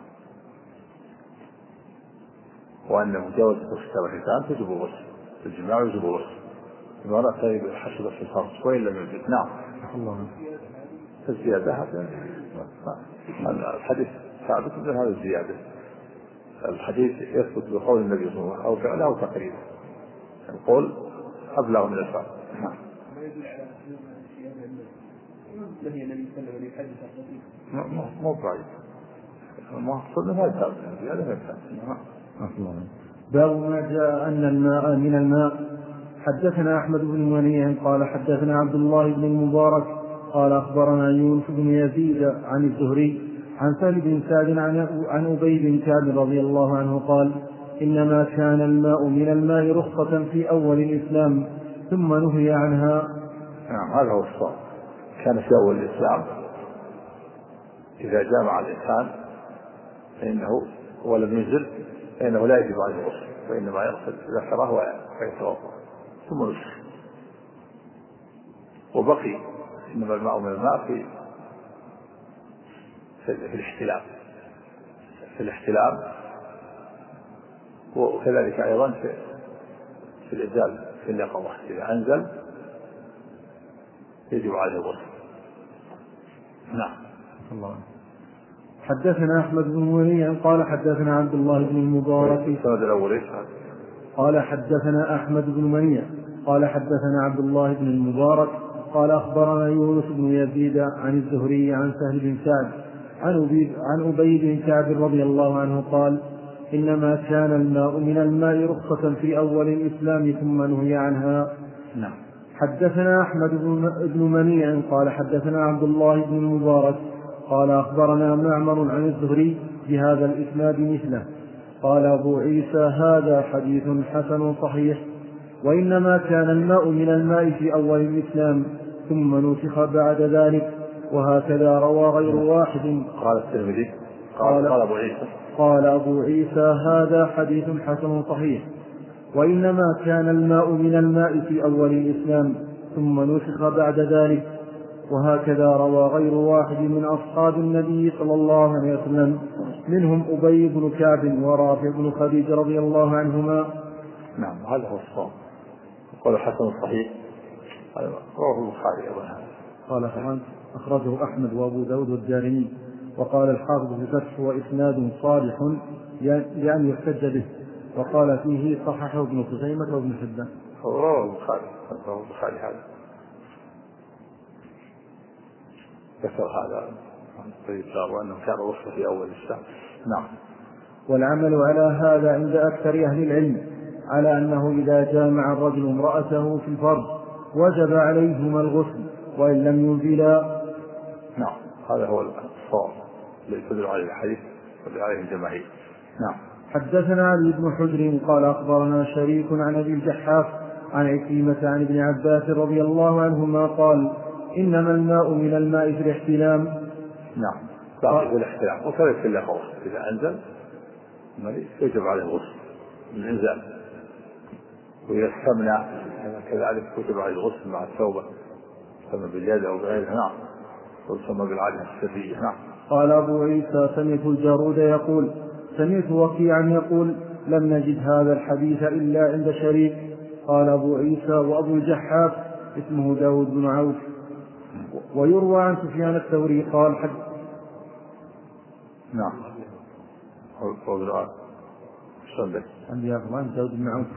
وأن مجاوزة الختان والختان تجب الغسل الجماع يجب الغسل المرأة طيب حسب في الفرج وإن لم يجد. نعم. الله. الزيادة هذا الحديث ثابت من هذا الزيادة. الحديث يثبت بقول النبي صلى الله عليه وسلم أو فعله أو تقريبا القول أبلغ من الفعل. نعم. نهي النبي صلى الله عليه وسلم يحدث الرسول مو ضعيف المقصود هذا ثابت الزيادة هي ثابت. باب ما جاء أن الماء من الماء. حدثنا أحمد بن منيع قال حدثنا عبد الله بن المبارك قال أخبرنا يونس بن يزيد عن الزهري عن سهل بن سعد عن أبي بن كعب رضي الله عنه قال إنما كان الماء من الماء رخصة في أول الإسلام ثم نهي عنها. نعم هذا هو الصواب. كان في أول الإسلام إذا جامع الإنسان فإنه ولم ينزل فإنه لا يجب عليه الغسل وإنما يغسل ذكره ويتوضأ ثم يغسل. وبقي إنما الماء من الماء في في الاحتلام في الاحتلام وكذلك أيضا في في الإنزال في اليقظة إذا أنزل يجب عليه الغسل. نعم. الله. حدثنا أحمد بن منيع قال حدثنا عبد الله بن المبارك قال حدثنا أحمد بن منيع قال حدثنا عبد الله بن المبارك قال أخبرنا يونس بن يزيد عن الزهري عن سهل بن سعد عن أبي بن كعب رضي الله عنه قال إنما كان الماء من الماء رخصة في أول الإسلام ثم نهي عنها. نعم. حدثنا أحمد بن منيع قال حدثنا عبد الله بن المبارك قال أخبرنا معمر عن الزهري بهذا الإسناد مثله. قال أبو عيسى هذا حديث حسن صحيح. وإنما كان الماء من الماء في أول الإسلام ثم نسخ بعد ذلك وهكذا روى غير واحد. قال الترمذي قال, قال أبو عيسى قال أبو عيسى هذا حديث حسن صحيح. وإنما كان الماء من الماء في أول الإسلام ثم نسخ بعد ذلك وهكذا روى غير واحد من أصحاب النبي صلى الله عليه وسلم منهم أبي بن كعب ورافع بن خديج رضي الله عنهما. نعم هذا هو الصواب. قال حسن صحيح رواه البخاري أيضا. قال فرحان أخرجه أحمد وأبو داود والدارمي. وقال الحافظ في فتح وإسناد صالح يعني يحتج به. وقال فيه صححه ابن خزيمة وابن حبان. رواه البخاري رواه البخاري هذا ذكر هذا طيب وأنه كان رخصة في أول الإسلام. نعم. والعمل على هذا عند أكثر أهل العلم على أنه إذا جامع الرجل امرأته في الفرج وجب عليهما الغسل وإن لم ينزلا. نعم هذا هو الصواب الذي يدل عليه الحديث والذي عليه الجماهير. نعم. حدثنا علي بن حجر قال أخبرنا شريك عن أبي الجحاف عن عكرمة عن ابن عباس رضي الله عنهما قال إنما الماء من الماء في الاحتلام. نعم باقي في الاحتلام وكذلك في اليقظة إذا أنزل يجب عليه الغسل من إنزال. وإذا استمنى كذلك يجب عليه الغسل مع التوبة سمى باليد أو بغيرها. نعم وسمى بالعادة السرية. نعم. قال أبو عيسى سمعت الجارود يقول سمعت وكيعا يقول لم نجد هذا الحديث إلا عند شريك. قال أبو عيسى وأبو الجحاف اسمه داود بن عوف. ويروى عن سفيان الثوري قال حد. نعم. قول الآن صلى عندي أفضل داود بن عوف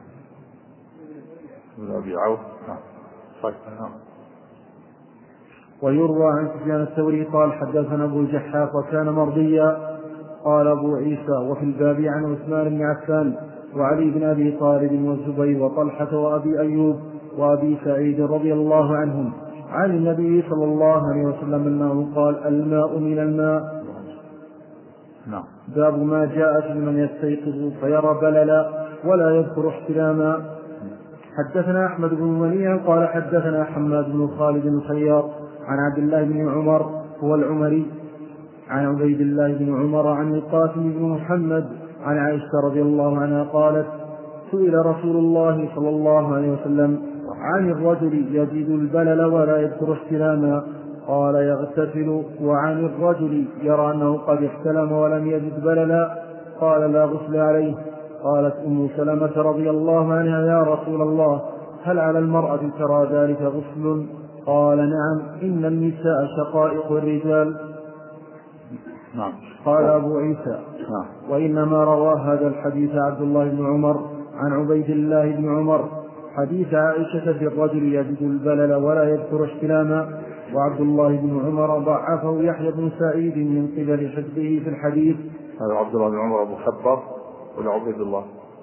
بن أبي عوف. نعم. صحيح. نعم. ويروى عن سفيان الثوري قال حدثنا أبو الجحاف وكان مرضيا. قال أبو عيسى وفي الباب عن عثمان بن عفان وعلي بن أبي طالب والزبير وطلحة وأبي أيوب وأبي سعيد رضي الله عنهم عن النبي صلى الله عليه وسلم أنه قال الماء من الماء. نعم. باب ما جاء في من يستيقظ فيرى بللا ولا يذكر احتلاما. حدثنا أحمد بن منيع قال حدثنا حماد بن خالد الخيار عن عبد الله بن عمر هو العمري عن عبيد الله بن عمر عن القاسم بن محمد عن عائشة رضي الله عنها قالت سئل رسول الله صلى الله عليه وسلم عن الرجل يجد البلل ولا يذكر احتلاما قال يغتسل وعن الرجل يرى أنه قد احتلم ولم يجد بللا قال لا غسل عليه. قالت أم سلمة رضي الله عنها يا رسول الله هل على المرأة ترى ذلك غسل؟ قال نعم إن النساء شقائق الرجال. نعم. قال أبو عيسى نعم. وإنما روى هذا الحديث عبد الله بن عمر عن عبيد الله بن عمر حديث عائشة في الرجل يجد البلل ولا يذكر احتلاما. وعبد الله بن عمر ضعفه يحيى بن سعيد من قبل حفظه في الحديث. هذا عبد الله بن عمر أبو خبر ولا عبيد الله؟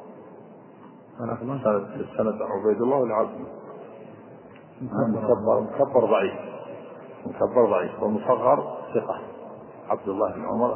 سند عبيد الله ولا عبد مكبر مكبر ضعيف مكبر ضعيف ومصغر ثقة. عبد الله بن عمر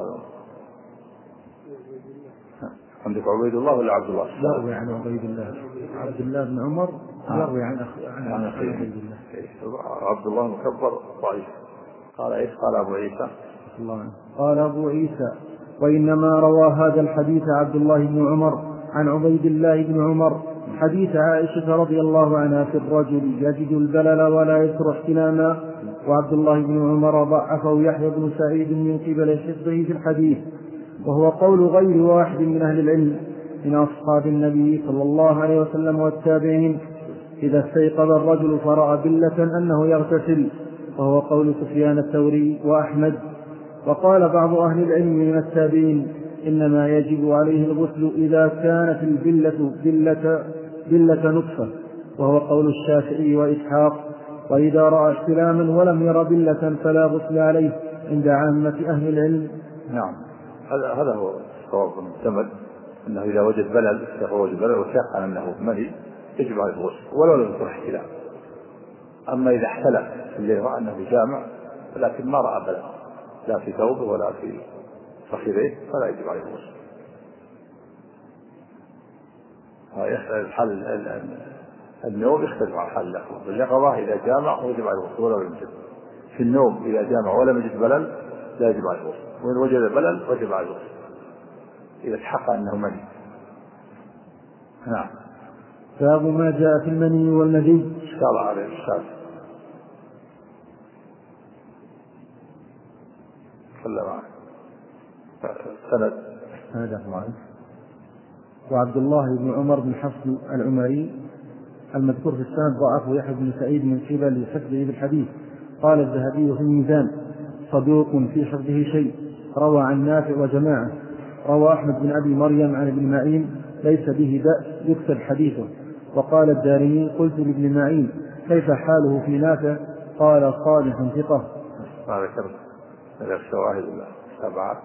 عندك عبيد الله ولا عبد الله؟ يروي عن عبيد الله. عبد الله بن عمر يروي عن عن عبيد الله. عبد الله مكبر ضعيف. قال ايش؟ قال ابو عيسى الله قال ابو عيسى وانما روى هذا الحديث عبد الله بن عمر عن عبيد الله بن عمر حديث عائشة رضي الله عنها في الرجل يجد البلل ولا يذكر احتلاما. وعبد الله بن عمر ضعفه يحيى بن سعيد من قبل حفظه في الحديث وهو قول غير واحد من أهل العلم من أصحاب النبي صلى الله عليه وسلم والتابعين إذا استيقظ الرجل فرأى بلة أنه يغتسل وهو قول سفيان الثوري وأحمد. وقال بعض أهل العلم من التابعين إنما يجب عليه الغسل إذا كانت البلة بلة, بلة نطفة وهو قول الشافعي وإسحاق. وإذا رأى احتلاما ولم ير بلة فلا غسل عليه عند عامة أهل العلم. نعم. هذا هذا هو الصواب المعتمد أنه إذا وجد بلل وجد بلل وشاق أنه مني يجب عليه الغسل ولو لم يكن احتلام. أما إذا احتلم في الليل رأى أنه جامع لكن ما رأى بلل لا في ثوبه ولا في فخذيه فلا يجب عليه الغسل. الحل النوم يختلف عن حل اليقظة. اليقظة إذا جامع يجب عليه الغسل ولو لم يجد. في النوم إذا جامع ولم يجد بلل لا يجب عليه الغسل وإن وجد بلل وجب عليه الغسل إذا تحقق أنه مني. نعم. باب ما جاء في المني والمذي. اشكال عليه الشاذ خلى معه سند هذا هو. وعبد الله بن عمر بن حفص العمري المذكور في السند ضعفه يحيى بن سعيد من قبل حفظه بالحديث. قال الذهبي في الميزان صدوق في حفظه شيء روى عن نافع وجماعة. روى أحمد بن أبي مريم عن ابن معين ليس به بأس يكتب حديثه. وقال الدارمي قلت لابن معين كيف حاله في نافع؟ قال صالح ثقة. ما ذكر هذا الشواهد السبعة.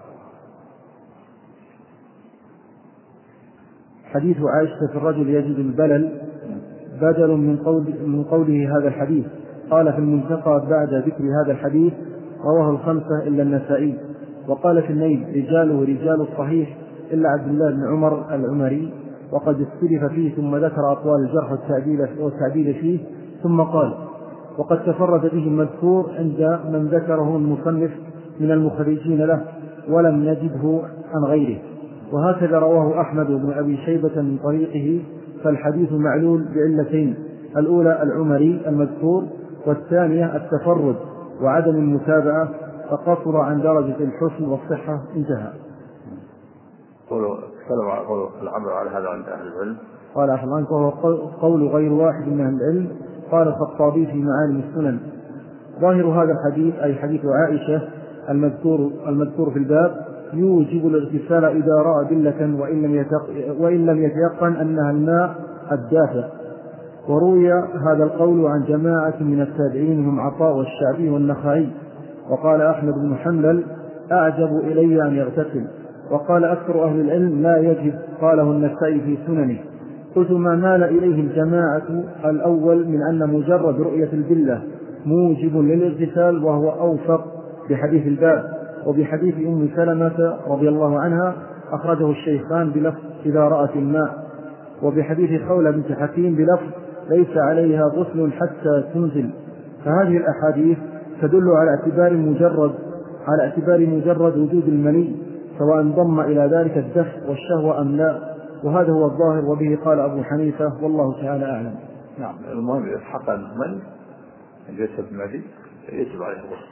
حديث عائشة في الرجل يجد البلل بدل من, قول من قوله هذا الحديث. قال في المنتقى بعد ذكر هذا الحديث رواه الخمسة إلا النسائي. وقال في النيل رجاله رجال الصحيح إلا عبد الله بن عمر العمري وقد اختلف فيه ثم ذكر أقوال الجرح والتعديل فيه ثم قال وقد تفرد به المذكور عند من ذكره المصنف من المخرجين له ولم نجده عن غيره. وهكذا رواه أحمد بن أبي شيبة من طريقه فالحديث معلول بعلتين الأولى العمري المذكور والثانية التفرد وعدم المتابعة فقصر عن درجة الحسن والصحة انتهى. قولوا قولوا العمل على هذا عند أهل العلم. قال أحلانك وهو قول غير واحد من أهل العلم. قال الخطابي في معالم السنن ظاهر هذا الحديث أي حديث عائشة المذكور, المذكور في الباب يوجب الاغتسال إذا رأى بلة وإن لم, وإن لم يتيقن أنها الماء الدافئ وروي هذا القول عن جماعة من التابعين هم عطاء والشعبي والنخعي. وقال أحمد بن حنبل أعجب إلي أن يغتسل. وقال أكثر أهل العلم لا يجب، قاله النسائي في سننه. قلت ما مال إليه الجماعة الأول من أن مجرد رؤية البلة موجب للاغتسال، وهو أوفق بحديث الباب وبحديث أم سلمة رضي الله عنها أخرجه الشيخان بلفظ إذا رأت الماء، وبحديث خولة بنت حكيم بلفظ ليس عليها غسل حتى تنزل. فهذه الأحاديث تدل على اعتبار مجرد على اعتبار مجرد وجود المني، سواء انضم إلى ذلك الدفء والشهوة أم لا، وهذا هو الظاهر، وبه قال أبو حنيفة والله تعالى أعلم. نعم، المهم إذا تحقق المني الجسد المني يجب عليه الغسل،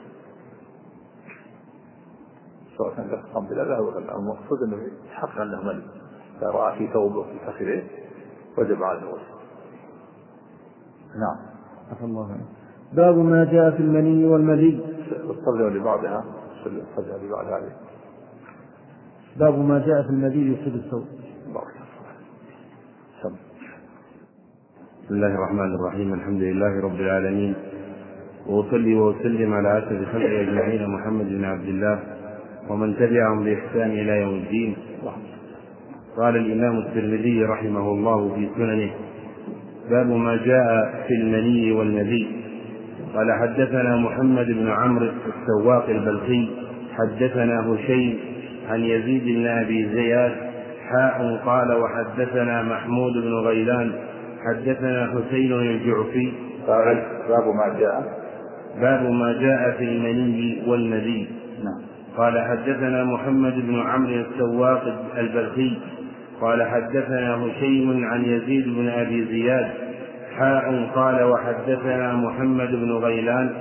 سواء كان دفقا بلا لا، المقصود أنه يتحقق أنه مني، إذا رأى في ثوبه في فخذه وجب عليه الغسل. نعم. عفى الله عنه. باب ما جاء في المني والمذي. الصلة لبعضها الصلة لبعضها عليه. باب ما جاء في المذي يصيب الثوب. بسم الله الرحمن الرحيم. الحمد لله رب العالمين، وأصلي وأسلم على أسعد خلق أجمعين محمد بن عبد الله ومن تبعهم بإحسان إلى يوم الدين. قال الإمام الترمذي رحمه الله في سننه: باب ما جاء في المني والمذي. قال حدثنا محمد بن عمرو السواق البلخي حدثنا هشيم عن يزيد بن أبي زياد حاء قال وحدثنا محمود بن غيلان حدثنا حسين الجعفي. قال باب ما جاء باب ما جاء في المني والمذي. نعم. قال حدثنا محمد بن عمرو السواق البلخي قال حدثنا هشيم عن يزيد بن أبي زياد حاء قال وحدثنا محمد بن غيلان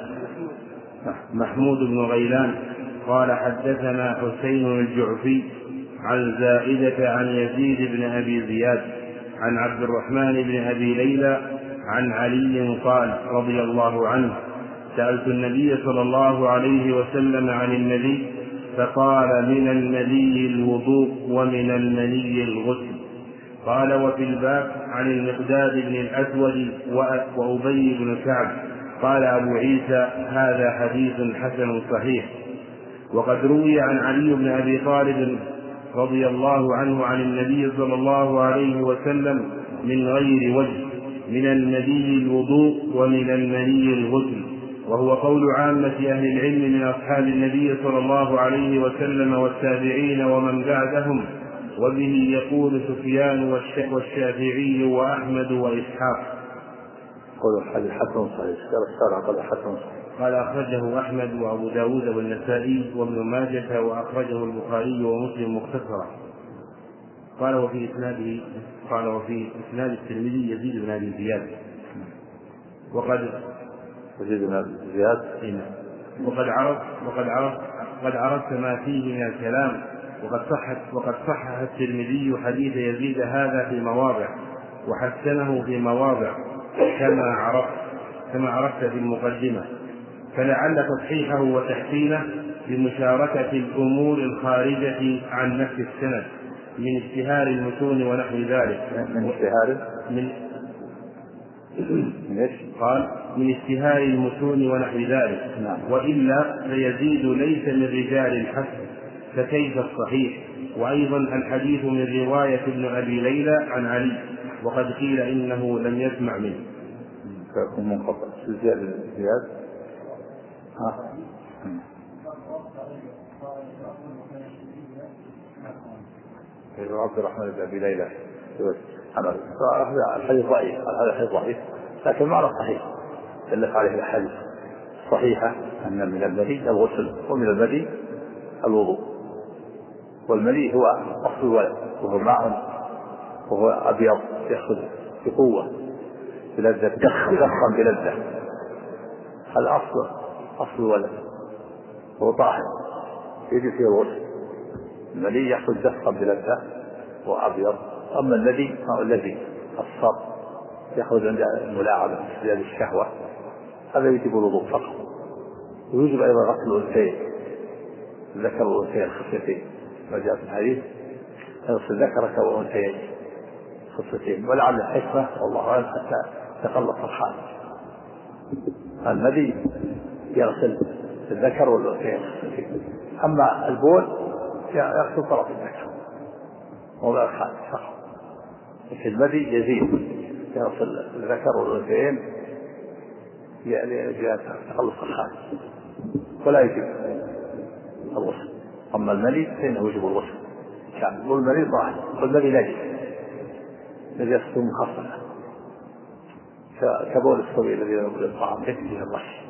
محمود بن غيلان قال حدثنا حسين الجعفي عن زائدة عن يزيد بن أبي زياد عن عبد الرحمن بن أبي ليلى عن علي قال رضي الله عنه: سألت النبي صلى الله عليه وسلم عن النبي فقال: من المني الوضوء ومن المني الغسل. قال: وفي الباب عن المقداد بن الأسود وأبي بن كعب. قال أبو عيسى: هذا حديث حسن صحيح. وقد روي عن علي بن أبي طالب رضي الله عنه عن النبي صلى الله عليه وسلم من غير وجه: من المني الوضوء ومن المني الغسل، وهو قول عامة أهل العلم من أصحاب النبي صلى الله عليه وسلم والتابعين ومن بعدهم، وبه يقول سفيان والشافعي وأحمد وإسحاق. قول الحديث حسن صحيح. قال حسن صحيح. قال أخرجه أحمد وأبو داود والنسائي وابن ماجة، وأخرجه البخاري ومسلم مختصرا. قال وفي إسناده قال وفي إسناد الترمذي يزيد بن أبي زياد. وقد يزيد بن أبي زياد وقد عرفت وقد عرفت قد عرفت ما فيه من الكلام. وقد صحت وقد صحح الترمذي حديث يزيد هذا في مواضع، وحسنه في مواضع كما عرفت كما عرفت في المقدمة. فلعل تصحيحه وتحسينه بمشاركة الأمور الخارجة عن نفس السند من اشتهار المتون ونحو ذلك. من اشتهار من من ايش؟ قال: من اشتهار المتون ونحو ذلك. نعم. وإلا فيزيد ليس من رجال الحسن، فكيف الصحيح؟ وأيضا الحديث من رواية ابن أبي ليلى عن علي، وقد قيل إنه لم يسمع منه. فيكون منقطع. زياد زياد ها عبد الرحمن بن أبي ليلى. الحديث ضعيف، هذا الحديث ضعيف، لكن معنى صحيح دلت عليه الأحاديث الصحيحة أن من المني الغسل ومن المني الوضوء. والمني هو أصل الولد، وهو ماء وهو أبيض يأخذ بقوة بلذة دخا بلذة. الأصل أصل الولد هو طاهر يجي فيه الغسل. المني يأخذ دخا بلذة وأبيض. أما الذي هو الذي الصب يأخذ عند الملاعبة في الشهوة، هذا يجب الوضوء فقط. ويجب أيضا غسل الأنثيين، ذكر الأنثيين خصيتين، ما جاء في الحديث يغسل ذكرك وأنثيين خصيتين. ولعل الحكمة والله أعلم حتى تخلص الحال. المذي يغسل الذكر والأنثى، أما البول يغسل طرف الذكر موضع الحال فقط، لكن المذي يزيد يغسل الذكر والأنثيين لتخلص الحال ولا يجب الغسل. أما المني فإنه يجب الغسل كامل، والمني ضاحي والمني نجس نجاسة مخففة كبول الصبي الذي يأكل الطعام يكفيه الضحي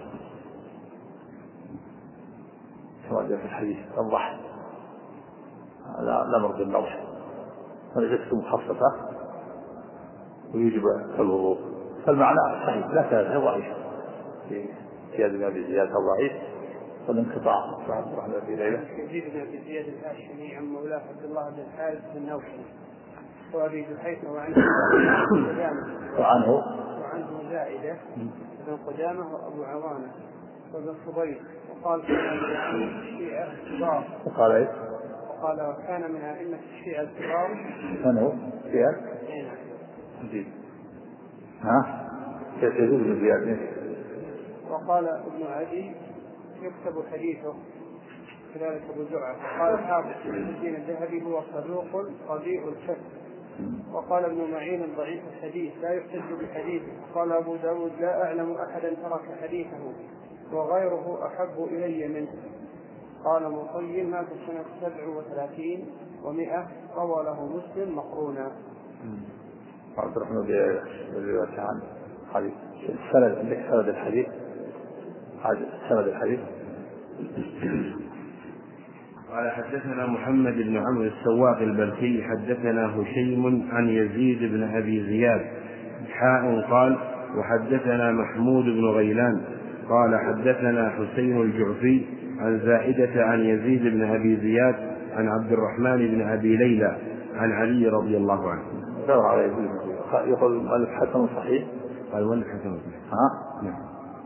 كما جاء في الحديث الضحي الأمر بالنضح، ونجاسة مخففة ويجب الوضوء. فالمعنى صحيح لا كان ضعيف في زياد بن أبي زياد ضعيف والانقطاع عن رحمة أبي ليلى. يزيد بن أبي زياد الهاشمي عن مولاه عبد الله بن الحارث بن نوفل وأبي جحيفة وعنه وعنه وعنه زائدة بن قدامة وأبو عوانة وابن الفضيل. وقال كان من أئمة الشيعة الكبار. وقال إيه؟ وقال وكان من أئمة الشيعة الكبار. من هو؟ شيعة؟ نعم. ها؟ كيف يزيد بن زياد؟ وقال ابن عدي يكتب حديثه كذلك أبو زرعة. وقال حافظ الدين الذهبي هو صدوق رديء الكذب. وقال ابن معين ضعيف الحديث لا يحتج بحديثه. وقال أبو داود لا أعلم أحدا ترك حديثه وغيره أحب إلي منه. قال مطيب مات سنة سبع وثلاثين ومئة روى له مسلم مقرونا. عبد الرحمن بن عن حديث سند عندك سند الحديث سند الحديث قال حدثنا محمد بن عمرو السواق البلخي حدثنا هشيم عن يزيد بن أبي زياد حاء قال وحدثنا محمود بن غيلان قال حدثنا حسين الجعفي عن زائدة عن يزيد بن أبي زياد عن عبد الرحمن بن أبي ليلى عن علي رضي الله عنه. دور على يزيد يقول المؤلف حسن صحيح. قال المؤلف حسن صحيح. ها؟ نعم.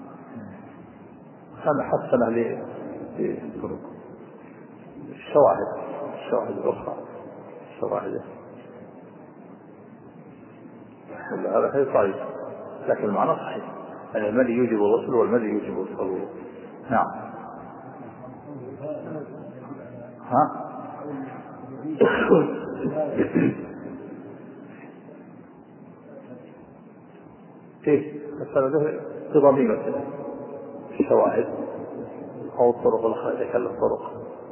هذا حسن عليه الطرق الشواهد الشواهد الأخرى الشواهد هذا حديث ضعيف لكن المعنى صحيح أن المذي يوجب الغسل والمذي يوجب الوضوء. نعم. ها؟ كيف السند بضميمة الشواهد أو الطرق الأخرى يتكلم طرق.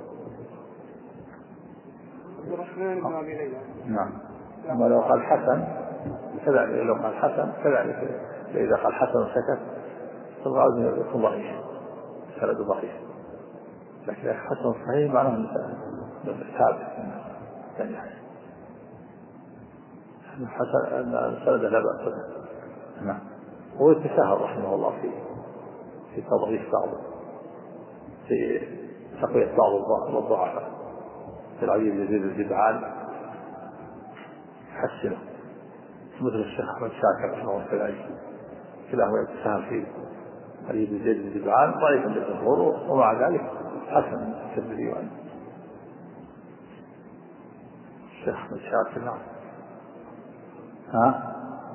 عبد الرحمن بن أبي ليلى. نعم. أما لو قال حسن كذلك لو قال حسن كذلك إذا قال حسن سكت فالغالب يكون ضعيف سند ضعيف، لكن حسن صحيح معناه ثابت يعني حسن أن سند لا بأس به. نعم. هو يتساهل رحمه الله في في تضعيف بعضه في تقوية بعض الضعفاء في العلي بن يزيد الجدعان حسنه مثل الشيخ أحمد شاكر رحمه الله كذلك كلاهما يتساهل في علي بن يزيد الجدعان ضعيفا للجمهور ومع ذلك حسن في الديوان. الشيخ أحمد شاكر نعم. ها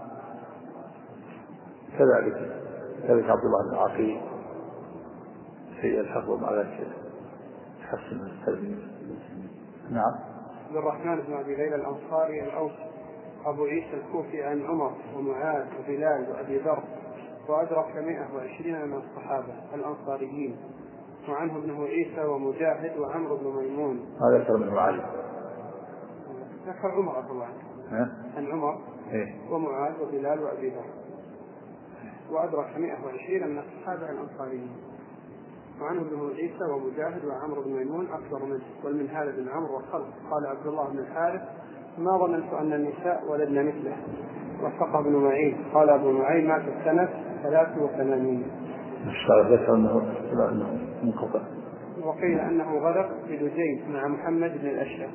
كذلك كذلك عبد الله بن عقيل في الحفظ مع ذلك حسن التربية. نعم. عبد الرحمن بن أبي ليلى الأنصاري الأوس أبو عيسى الكوفي عن عمر ومعاذ وبلال وأبي ذر وأدرك مئة وعشرين من الصحابة الأنصاريين وعنه ابنه عيسى ومجاهد وعمرو بن ميمون. هذا يذكر من معاذ ذكر عمر طبعا عن عمر إيه؟ ومعاذ وبلال وأبي ذر وأدرك مئة وعشرين من الصحابة الأنصاريين وعنه ابنه عيسى ومجاهد وعمرو بن ميمون أكثر منه والمنهال بن عمرو والخلق. قال عبد الله بن الحارث ما ظننت أن النساء ولدن مثله. وثقه ابن معين. قال أبو معين مات سنة ثلاث وثمانين. ذكر أنه منقطع. وقيل أنه غرق بدجين مع محمد بن الأشهر.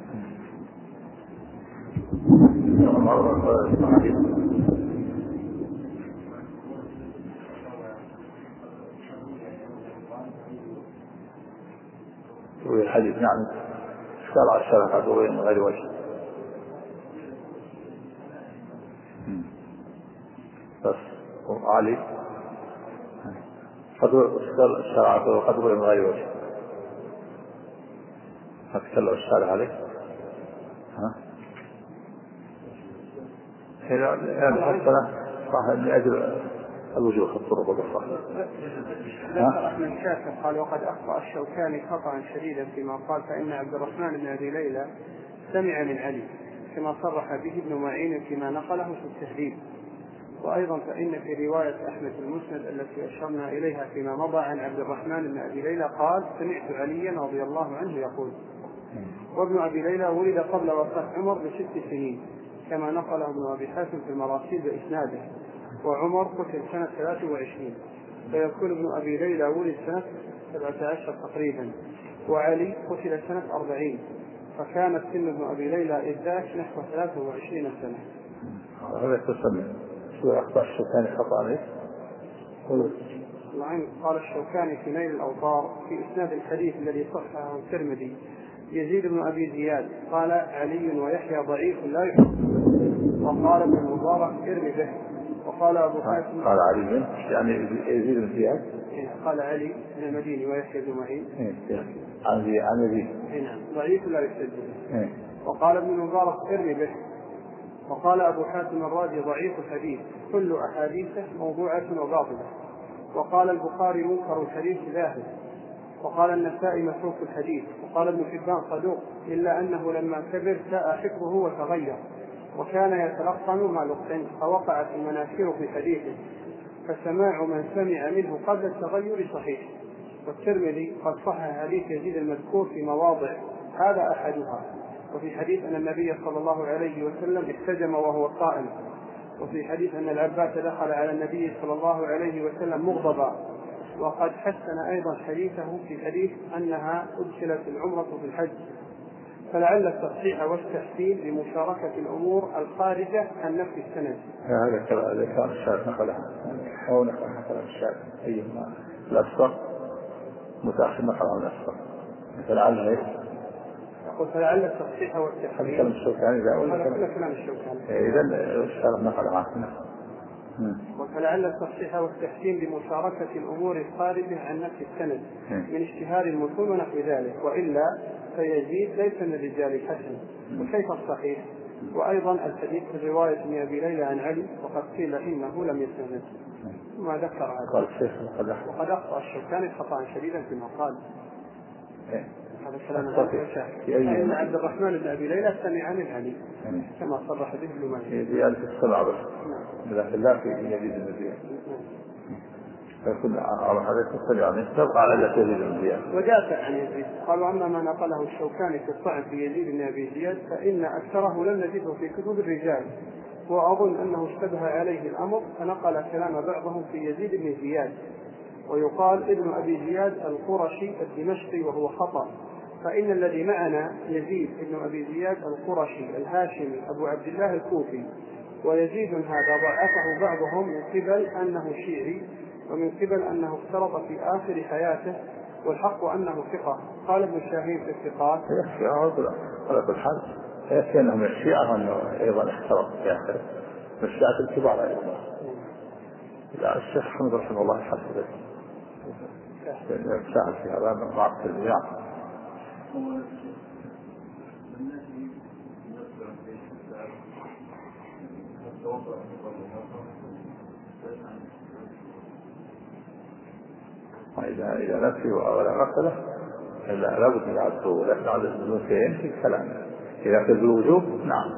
الحديث نعم اشكال على الشرح عدوين من غير وجه بس علي قد الشرع وقد من غير وجه فتكلم الشارع عليه ها يعني حتى صح لأجل الوجوه الطرق والصحيح. ذكر أحمد شاكر قال وقد أخطأ الشوكاني خطأ شديدا فيما قال فإن عبد الرحمن بن أبي ليلى سمع من علي كما صرح به ابن معين فيما نقله في التهذيب. وأيضا فإن في رواية أحمد المسند التي أشرنا إليها فيما مضى عن عبد الرحمن بن أبي ليلى قال سمعت عليا رضي الله عنه يقول. وابن أبي ليلى ولد قبل وفاة عمر بست سنين كما نقله ابن أبي حاتم في المراسيل بإسناده، وعمر قتل سنة ثلاث وعشرين، فيكون ابن أبي ليلى ولد سنة سبعة عشر تقريبا، وعلي قتل سنة أربعين، فكانت سن ابن أبي ليلى إذ ذاك نحو ثلاث وعشرين سنة. هذا تسمى شو أخطأ الشوكاني خطأ عليه؟ قال الشوكاني في نيل الأوطار في إسناد الحديث الذي صححه الترمذي يزيد بن أبي زياد قال علي ويحيى ضعيف لا يحب، وقال ابن المبارك ارمي به، وقال أبو حاتم قال علي يعني يزيد بن زياد قال علي بن المديني ويحيى بن معين عن عن يزيد ضعيف لا يحتج به، وقال ابن المبارك ارمي به، وقال أبو حاتم الرازي ضعيف الحديث كل أحاديثه موضوعة وباطلة، وقال البخاري منكر الحديث ذاهب، وقال النسائي متروك الحديث، وقال ابن حبان صدوق إلا أنه لما كبر ساء حفظه وتغير وكان يتلقن ما لقن فوقعت المناكير في حديثه، فسماع من سمع منه قبل التغير صحيح. والترمذي قد صحح حديث يزيد المذكور في مواضع هذا أحدها، وفي حديث أن النبي صلى الله عليه وسلم احتجم وهو قائم، وفي حديث أن العباس دخل على النبي صلى الله عليه وسلم مغضبا، وقد حسن أيضا حديثه في حديث أنها أدخلت العمرة في الحج، فلعل التصحيح والتحسين لمشاركة الأمور الخارجة عن نفس السند. هذا كان الشارع نقلها أو نقل الشارع أيهما الأصفر متأخر نقل عن الأصفر فلعل هيك فلعل التصحيح والتحسين كلام الشوكاني هذا كلام الشوكاني إذا الشارع نقل عنه. وفلعل التصحيح والتحسين بمشاركة الأمور الخارجة عن نفس السند من اشتهار المتون ونحو ذلك، وإلا فيزيد ليس من الرجال الحسن، وكيف الصحيح؟ وأيضا الحديث في رواية ابن أبي ليلى عن علي وقد قيل إنه لم يسند ما ذكر هذا، وقد أخطأ الشوكاني خطأ شديدا فيما قال. هذا كلام الشافعي أن عبد الرحمن بن أبي ليلى سمع عن علي كما صرح به ابن ماجه. زيادة السبعة بس لكن لا في يزيد بن زياد فيكون على هذا السبعة يعني تبقى على يزيد بن زياد. ودافع عن يزيد قالوا أما ما نقله الشوكاني في الطعن في يزيد بن أبي زياد فإن أكثره لم نجده في كتب الرجال، وأظن أنه اشتبه عليه الأمر فنقل كلام بعضهم في يزيد بن زياد، ويقال ابن أبي زياد القرشي الدمشقي وهو خطأ، فإن الذي معنا يزيد ابن أبي زياد القرشي الهاشمي أبو عبد الله الكوفي، ويزيد هذا ضعفه بعضهم من قبل أنه شيعي ومن قبل أنه اختلط في آخر حياته، والحق أنه ثقة. قال ابن شاهين في الثقات على كل حال يكفي أنه من الشيعة وأنه أيضا اختلط في آخر من الشيعة الكبار أيضا. لا الشيخ حمد رحمه الله حسب سأل في هذا مع التلميع. إذا إذا نفي ولا غسله إلا لابد من عدته لكن عدد النسين في الكلام. إذا كان الوجوب نعم،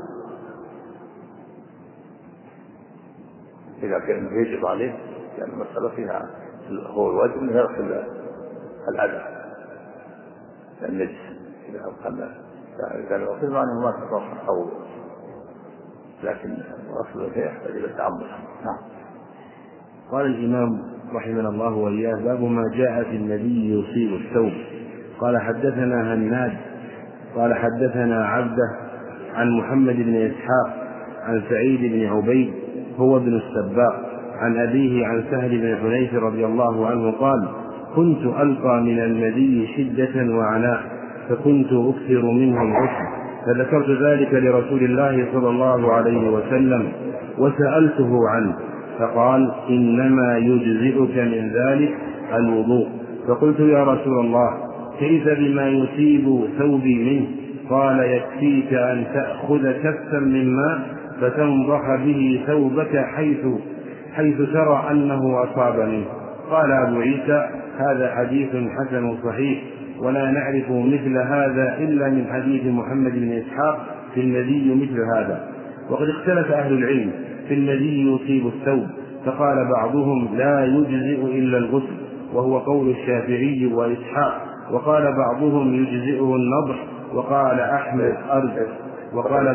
إذا كان يجب عليه لأن المسألة فيها هو الواجب من غير الأذى النجس إذا أبقى إذا الوصل معنى ما تتوقع حوله، لكن الأصل فيه يحتاج إلى التعمد. نعم. قال الإمام رحمه الله وإياه باب ما جاء في النبي يصيب الثوب. قال حدثنا هناد قال حدثنا عبده عن محمد بن إسحاق عن سعيد بن عبيد هو ابن السباق عن أبيه عن سهل بن حنيف رضي الله عنه قال كنت ألقى من النبي شدة وعناء فكنت أكثر منه الغسل، فذكرت ذلك لرسول الله صلى الله عليه وسلم وسألته عنه فقال إنما يجزئك من ذلك الوضوء. فقلت يا رسول الله كيف بما يصيب ثوبي منه؟ قال يكفيك أن تأخذ كفا من ماء فتنضح به ثوبك حيث حيث ترى أنه أصاب منه. قال أبو عيسى هذا حديث حسن صحيح، ولا نعرف مثل هذا إلا من حديث محمد بن إسحاق في الذي مثل هذا. وقد اختلف أهل العلم في الذي يصيب الثوب، فقال بعضهم لا يجزئ إلا الغسل وهو قول الشافعي وإسحاق، وقال بعضهم يجزئه النضح، وقال أحمد أرجح، وقال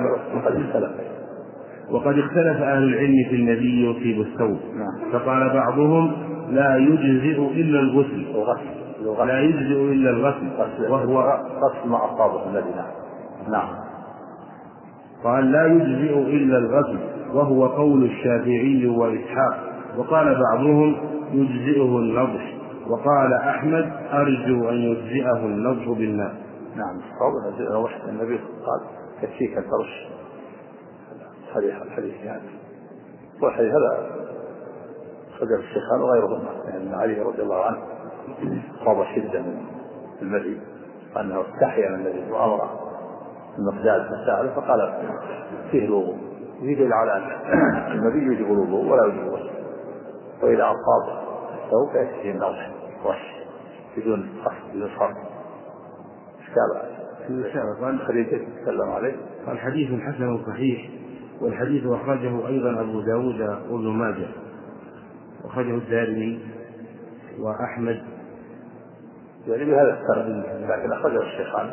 وقد اختلف أهل العلم في الذي يصيب الثوب، فقال بعضهم لا يجزئ إلا الغسل لا يجزئ إلا الغسل وهو غسل ما أصابه الذي نعم قال لا يجزئ إلا الغسل وهو قول الشافعي وإسحاق، وقال بعضهم يجزئه النضح، وقال أحمد أرجو أن يجزئه النضح بالماء. نعم الصواب النبي قال كفيك أن ترش الحديث الحديث يعني والحديث هذا صدر الشيخان وغيرهما، لأن علي رضي الله عنه صاب شدة من المذي وأنه استحيا من الذي وأمر المقداد فسأله فقال فيه الوضوء، يدل على أن النبي يجب الوضوء ولا يجب الغسل، وإذا أصاب الثوب فيكفيه النضح رش بدون قصد بدون فرق. قال خليل تكلم عليه قال حديث حسن صحيح، والحديث أخرجه أيضا أبو داود وابن ماجه، أخرجه الدارمي وأحمد يعني بهذا السند، لكن أخرجه الشيخان.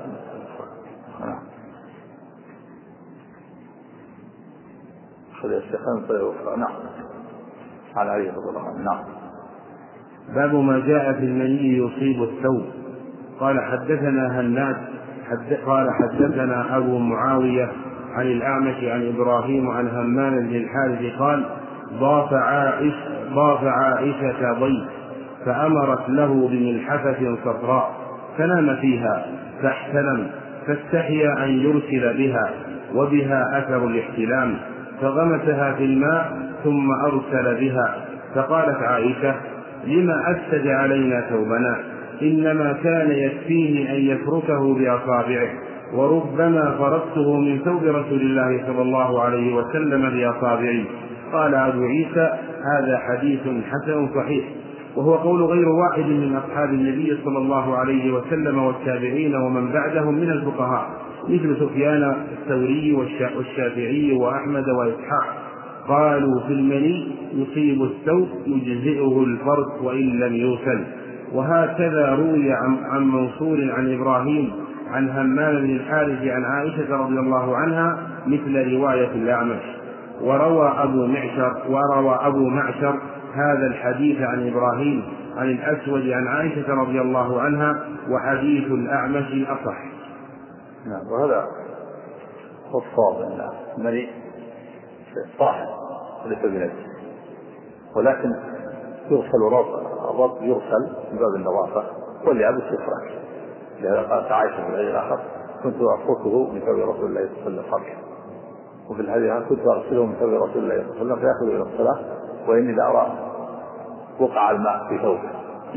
أخرجه الشيخان نعم عن علي رضي الله عنه. نعم. باب ما جاء في المني يصيب الثوب. قال حدثنا هناد حد قال حدثنا أبو معاوية عن الأعمش عن إبراهيم عن همام بن الحارث قال ضاف عائشة, ضاف عائشة ضيف فأمرت له بملحفة صفراء فنام فيها فاحتلم، فاستحيا أن يرسل بها وبها أثر الاحتلام، فغمسها في الماء ثم أرسل بها. فقالت عائشة لما أفسد علينا ثوبنا؟ إنما كان يكفيه أن يفركه بأصابعه، وربما فركته من ثوب رسول الله صلى الله عليه وسلم بأصابعه. قال أبو عيسى هذا حديث حسن صحيح، وهو قول غير واحد من أصحاب النبي صلى الله عليه وسلم والتابعين ومن بعدهم من الفقهاء مثل سفيان الثوري والشافعي وأحمد وإسحاق، قالوا في المني يصيب الثوب يجزئه الفرك وإن لم يوصل. وهكذا روي عن منصور عن إبراهيم عن همام بن الحارث عن عائشة رضي الله عنها مثل رواية الأعمش. وروى أبو معشر وروى أبو معشر هذا الحديث عن إبراهيم عن الأسود عن عائشة رضي الله عنها، وحديث الأعمش أصح. نعم. وهذا هو الصواب أن المني طاهر ليس بنجس، ولكن يرسل الرب يرسل من باب النظافة واللعبس يفرك. لهذا قالت عائشة في الحديث الآخر كنت أفركه من ثوب رسول الله صلى الله عليه وسلم، وفي الحديث كنت أغسله من ثوب رسول الله صلى الله عليه وسلم فيأخذ إلى الصلاة وإني لأرى وقع الماء في ثوبه،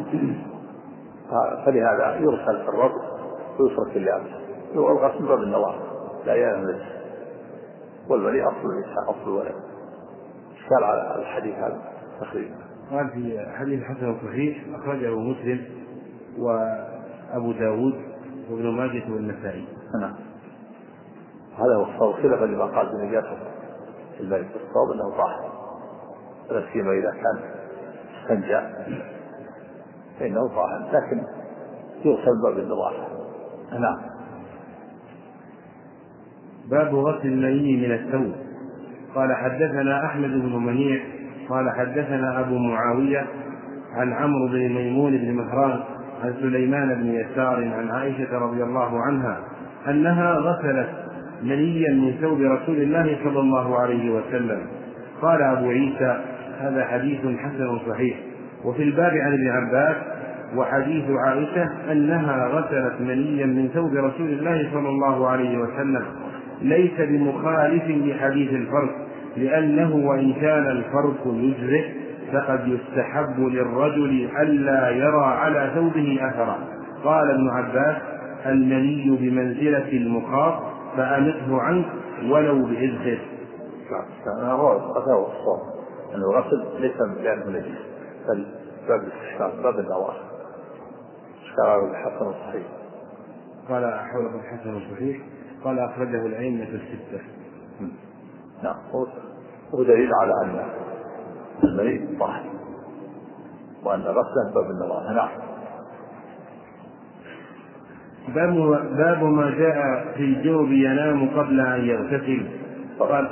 فلهذا يرسل في الرب ويفرك اللعبس. والغسل من باب النظافة لا ينجس، والولي أصل الإسحاق أصل الولد. اشكال على الحديث هذا تقريبا. قال في حديث حسن صحيح أخرجه مسلم وأبو داود وابن ماجه والنسائي. نعم. هذا هو الصواب خلافا لما قال بنجاسة في البيت. الصواب أنه طاهر، لا سيما إذا كان استنجى فإنه طاهر، لكن يغسل باب النظافة. نعم. باب غسل المني من الثوب. قال حدثنا أحمد بن منيع قال حدثنا أبو معاوية عن عمرو بن ميمون بن مهران عن سليمان بن يسار عن عائشة رضي الله عنها أنها غسلت منيا من ثوب رسول الله صلى الله عليه وسلم. قال أبو عيسى هذا حديث حسن صحيح. وفي الباب عن ابن عباس وحديث عائشة أنها غسلت منيا من ثوب رسول الله صلى الله عليه وسلم ليس بمخالف لحديث الفرق، لأنه وإن كان الفرق يجزئ فقد يستحب للرجل ألا يرى على ثوبه أثرا. قال ابن عباس: المني بمنزلة المخاط فأمته عنك ولو بإذخر. هو هو الصوم أنه الغسل ليس لأنه نجس، بل باب الاستحباب باب النواة. اشكال الحسن الصحيح. قال حوله الحسن الصحيح. قال أخرجه الأئمة الستة. نعم، هو دليل على أن المريء طاهر وأن غسلا باب النواة. نعم. باب ما جاء في الجنب ينام قبل أن يغتسل. قال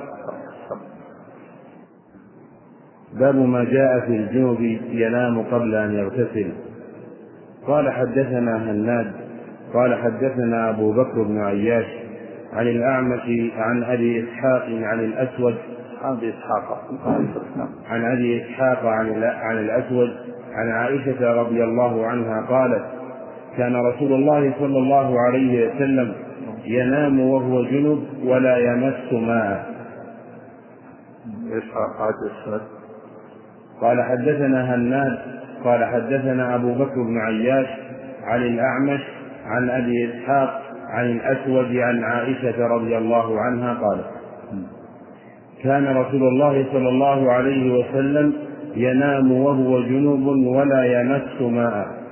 باب ما جاء في الجنب ينام قبل أن يغتسل. قال حدثنا هناد قال حدثنا أبو بكر بن عياش عن الأعمش عن أبي إسحاق عن الأسود عن أبي إسحاق عن أبي إسحاق عن الأسود عن عائشة رضي الله عنها قالت: كان رسول الله صلى الله عليه وسلم ينام وهو جنب ولا يمس ماء. قال حدثنا هناد قال حدثنا أبو بكر بن عياش عن الأعمش عن أبي إسحاق عن الأسود عن عائشة رضي الله عنها قالت: كان رسول الله صلى الله عليه وسلم ينام وهو جنب ولا يمس ماء.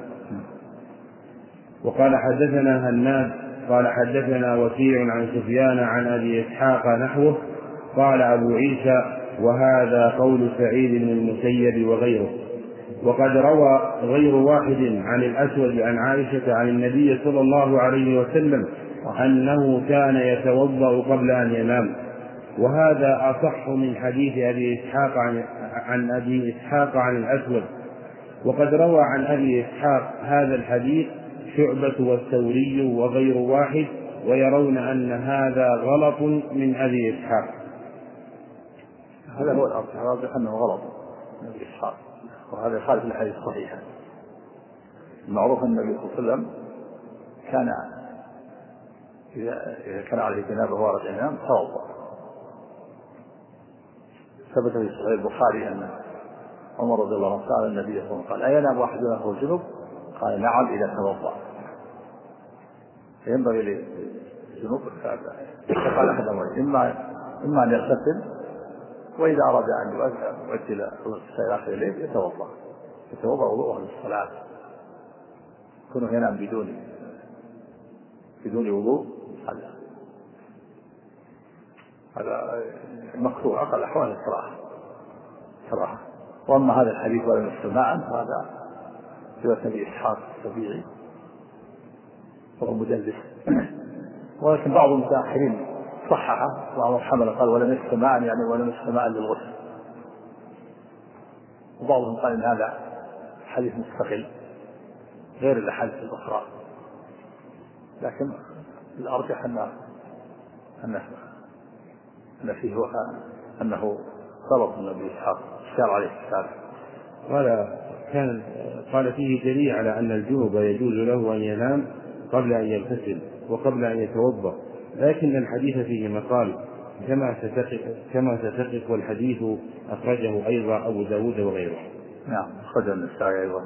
وقال حدثنا هناد قال حدثنا وكيع عن سفيان عن أبي إسحاق نحوه. قال أبو عيسى: وهذا قول سعيد بن المسيب وغيره. وقد روى غير واحد عن الأسود عن عائشة عن النبي صلى الله عليه وسلم أنه كان يتوضأ قبل أن ينام، وهذا أصح من حديث أبي إسحاق عن, عن أبي إسحاق عن الأسود. وقد روى عن أبي إسحاق هذا الحديث شعبة والثوري وغير واحد، ويرون أن هذا غلط من أبي إسحاق. هذا هو الأرجح أنه غلط من أبي إسحاق، وهذا يخالف الحديث الصحيح. المعروف أن النبي صلى الله عليه وسلم كان إذا كان عليه جنابة وارد ينام توضأ. ثبت في صحيح البخاري أن عمر رضي الله عنه سأل النبي صلى الله عليه وسلم قال: أينام واحدنا وهو جنب؟ قال: نعم إذا توضأ. فينبغي للجنوب قال أحد أمرين: إما إما أن يغتسل، وإذا أراد أن يؤجل الغسل آخر الليل يتوضأ يتوضأ وضوءه للصلاة. كونه ينام بدون بدون وضوء هذا هذا مكروه أقل أحوال الصراحة صراحة. وأما هذا الحديث ولم يستمع هذا سوى أبي إسحاق الطبيعي وهو مدلس. ولكن بعض المتأخرين صححه وعمر حمل قال: ولم يستمع يعني ولم يستمع للغسل. وبعضهم قال إن هذا حديث مستقل غير الأحاديث الأخرى، لكن الأرجح أنه أنه أن فيه أنه غلط من أبي إسحاق اشتهر عليه الشارع. قال كان قال فيه دليل على أن الجنوب يجوز له أن ينام قبل أن يغتسل وقبل أن يتوضأ، لكن الحديث فيه مقال كما ستقف كما ستقف والحديث أخرجه أيضا أبو داود وغيره. نعم، أخرجه النسائي أيضا.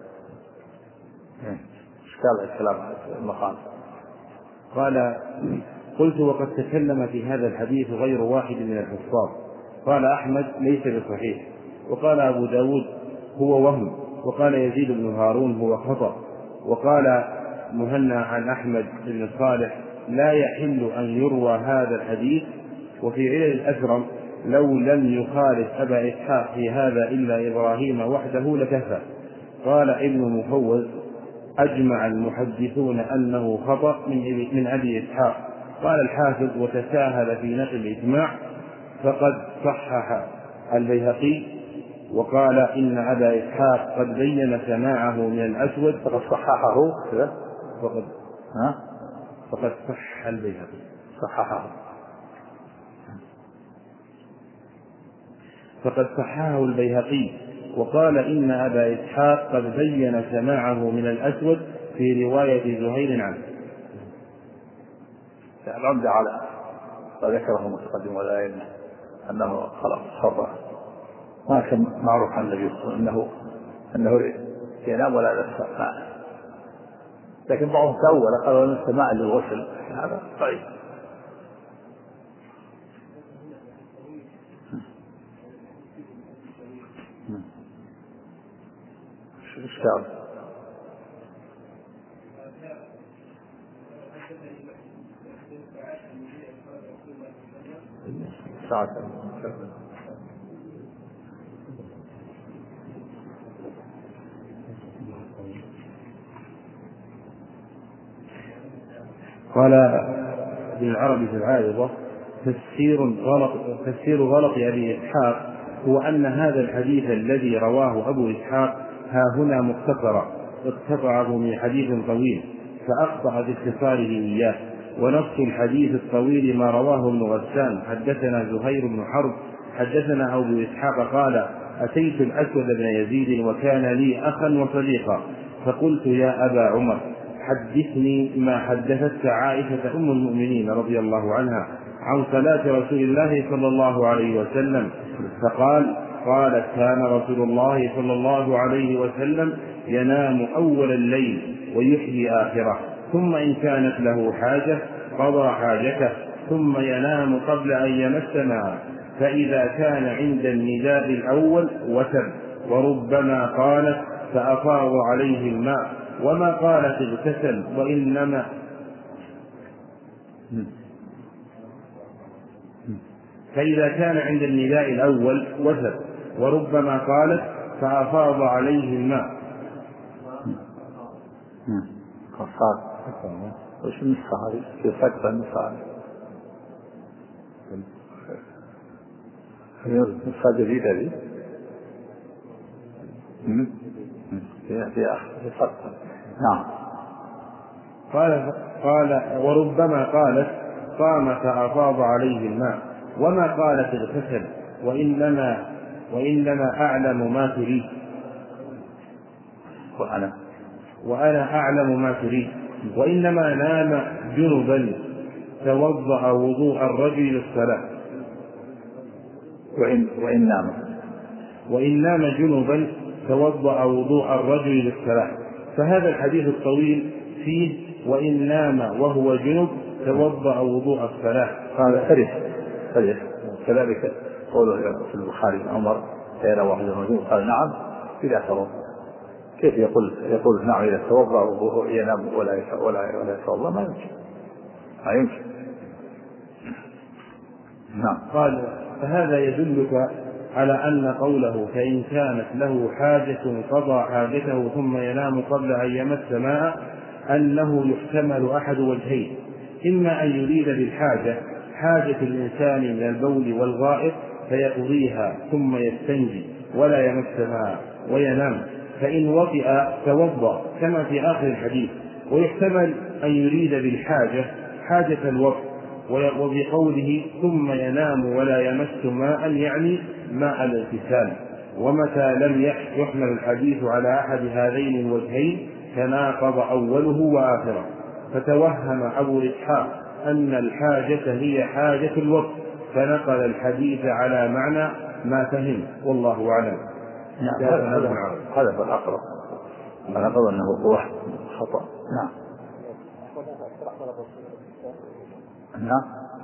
اشكال الكلام المقام. قال: قلت: وقد تكلم في هذا الحديث غير واحد من الحفاظ. قال أحمد: ليس بصحيح. وقال أبو داود: هو وهم. وقال يزيد بن هارون: هو خطأ. وقال مهنا عن أحمد بن صالح: لا يحل أن يروى هذا الحديث. وفي علل الأثرم: لو لم يخالف أبا إسحاق في هذا إلا إبراهيم وحده لكفى. قال ابن مفوز: أجمع المحدثون أنه خطأ من أبي إسحاق. قال الحافظ: وتساهل في نقل الإجماع فقد صحح البيهقي. وقال: إن أبا إسحاق قد بين سماعه من الأسود. فقد صححه فقد ها فقد صح البيهقي صححه فقد صححه البيهقي. وقال: إن أبا إسحاق قد بين سماعه من الأسود في رواية زهير عنه. العمدة على ما ذكره المتقدم والآية أنه خلق حرة، ما كان معروف عن النبي صلى الله عليه وسلم أنه أنه ينام ولا يمس ماء، لكن بعضهم تأول قالوا يمس ماء للغسل، هذا طيب. شو الشعر؟ ساعة قال ابن العربي في العارضة: تفسير غلط تفسير غلط أبي إسحاق هو أن هذا الحديث الذي رواه أبو إسحاق ها هنا مختصرا اقتطعه من حديث طويل فأخطأ في اختصاره إياه، ونص الحديث الطويل ما رواه ابن غسان: حدثنا زهير بن حرب حدثنا أبو إسحاق قال: أتيت الأسود بن يزيد وكان لي أخا وصديقا، فقلت: يا أبا عمر، حدثني ما حدثتك عائشة أم المؤمنين رضي الله عنها عن صلاة رسول الله صلى الله عليه وسلم. فقال: قالت: كان رسول الله صلى الله عليه وسلم ينام أول الليل ويحيي آخره، ثم إن كانت له حاجة قضى حاجته، ثم ينام قبل أن يمس ماء، فإذا كان عند النداء الأول وتب، وربما قالت: فأفاض عليه الماء، وما قالت اغتسل، وإنما فإذا كان عند النداء الأول وثب، وربما قالت: فأفاض عليه الماء. قصار وش النسخة هذه؟ في فترة النسخة هذه النسخة جديدة هذه في في آخر فترة. نعم. قال قال وربما قالت: قام فأفاض عليه الماء، وما قالت اغتسل، وإنما وإنما أعلم ما تريد وأنا وأنا أعلم ما تريد وإنما نام جنبا توضأ وضوء الرجل للصلاة، وإن وإن نام وإن نام جنبا توضأ وضوء الرجل للصلاة. فهذا الحديث الطويل فيه: وإن نام وهو جنب توضأ وضوء الصلاة. هذا فرح فرح كذلك قوله في البخاري عمر: كان واحد رجل قال: نعم إذا توضأ. كيف يقول يقول نعم إذا توضأ وهو ينام ولا ولا ولا يتوضأ؟ ما يمكن ما يمكن. نعم. قال: فهذا يدلك على أن قوله: فإن كانت له حاجة قضى حاجته ثم ينام قبل أن يمس ماء، أنه يحتمل أحد وجهين: إما أن يريد بالحاجة حاجة الإنسان من البول والغائط فيقضيها ثم يستنجي ولا يمس ماء وينام، فإن وطئ توضأ كما في آخر الحديث. ويحتمل أن يريد بالحاجة حاجة الوقت، وبقوله ثم ينام ولا يمس ماء يعني ماء الاغتسال. ومتى لم يحمل الحديث على أحد هذين الوجهين تناقض أوله وآخره، فتوهم أبو إسحاق أن الحاجة هي حاجة الوقت، فنقل الحديث على معنى ما فهم، والله أعلم. نعم. هذا هو الأقرب. أنا أظن أنه هو خطأ. نعم. نعم.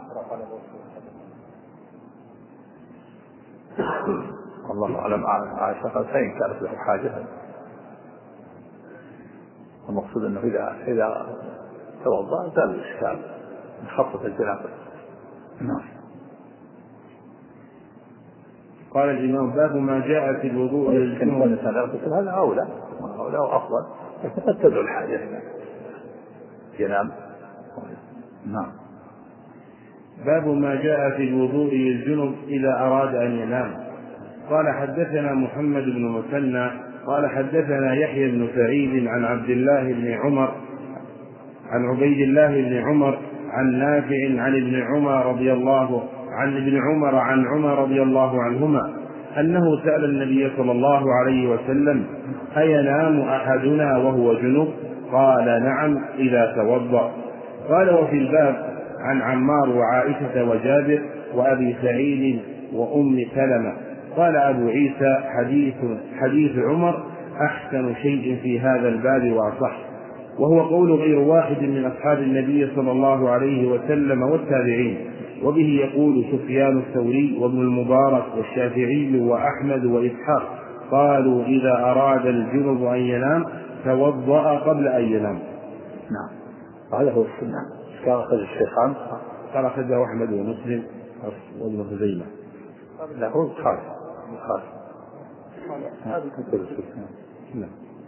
الله أعلم. عائشة قال: فإن كانت له حاجة. المقصود أنه إذا إذا توضأ زال الإشكال من خطة الجنابة. نعم. قال الإمام: باب ما جاء في الوضوء للجنوب. هذا أولى أولى وأفضل، لكن قد تدعو الحاجة ينام. نعم. باب ما جاء في الوضوء للجنب إذا أراد أن ينام. قال: حدثنا محمد بن مثنى قال حدثنا يحيى بن سعيد عن عبد الله بن عمر عن عبيد الله بن عمر عن نافع عن ابن عمر رضي الله عن ابن عمر عن عمر رضي الله عنهما أنه سأل النبي صلى الله عليه وسلم: أينام أحدنا وهو جنب؟ قال: نعم إذا توضأ. قال: وفي الباب عن عمار وعائشة وجابر وأبي سعيد وأم سلمة. قال أبو عيسى حديث, حديث عمر أحسن شيء في هذا الباب وأصح، وهو قول غير واحد من أصحاب النبي صلى الله عليه وسلم والتابعين، وبه يقول سفيان الثوري وابن المبارك والشافعي وأحمد وإسحاق، قالوا إذا أراد الجنب أن ينام توضأ قبل أن ينام. نعم، هذا هو السنة. كان أخذ الشيخان قال أخذه أحمد ومسلم وابن خزيمة. لا هو خاص خاص هذا كثير السنة. نعم.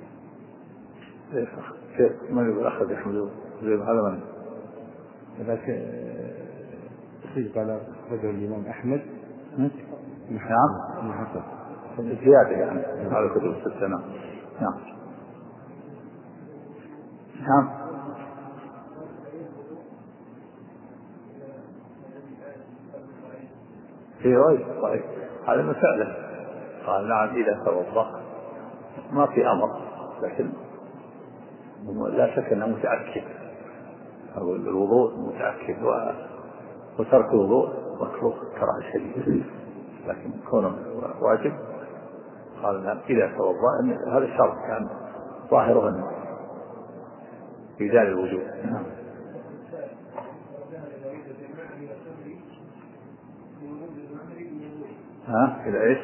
كيف ما يقول أخذ أحمد زي هذا من لكن قال أخذه الإمام أحمد. نعم من حسن زيادة يعني هذا كتب الستة. نعم نعم نعم. في رواية طيب هذا مسألة قال نعم إذا توضأ ما في أمر، لكن لا شك أنه متأكد أو الوضوء متأكد وترك الوضوء مكروه كراهة شديد، لكن كونه واجب قال نعم إذا توضأ. هذا الشرط كان ظاهره أنه إزالة الوجوب. ها إلى إيش؟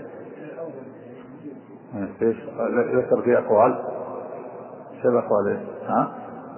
إيش ذكر في أقوال سبق أقوال ها؟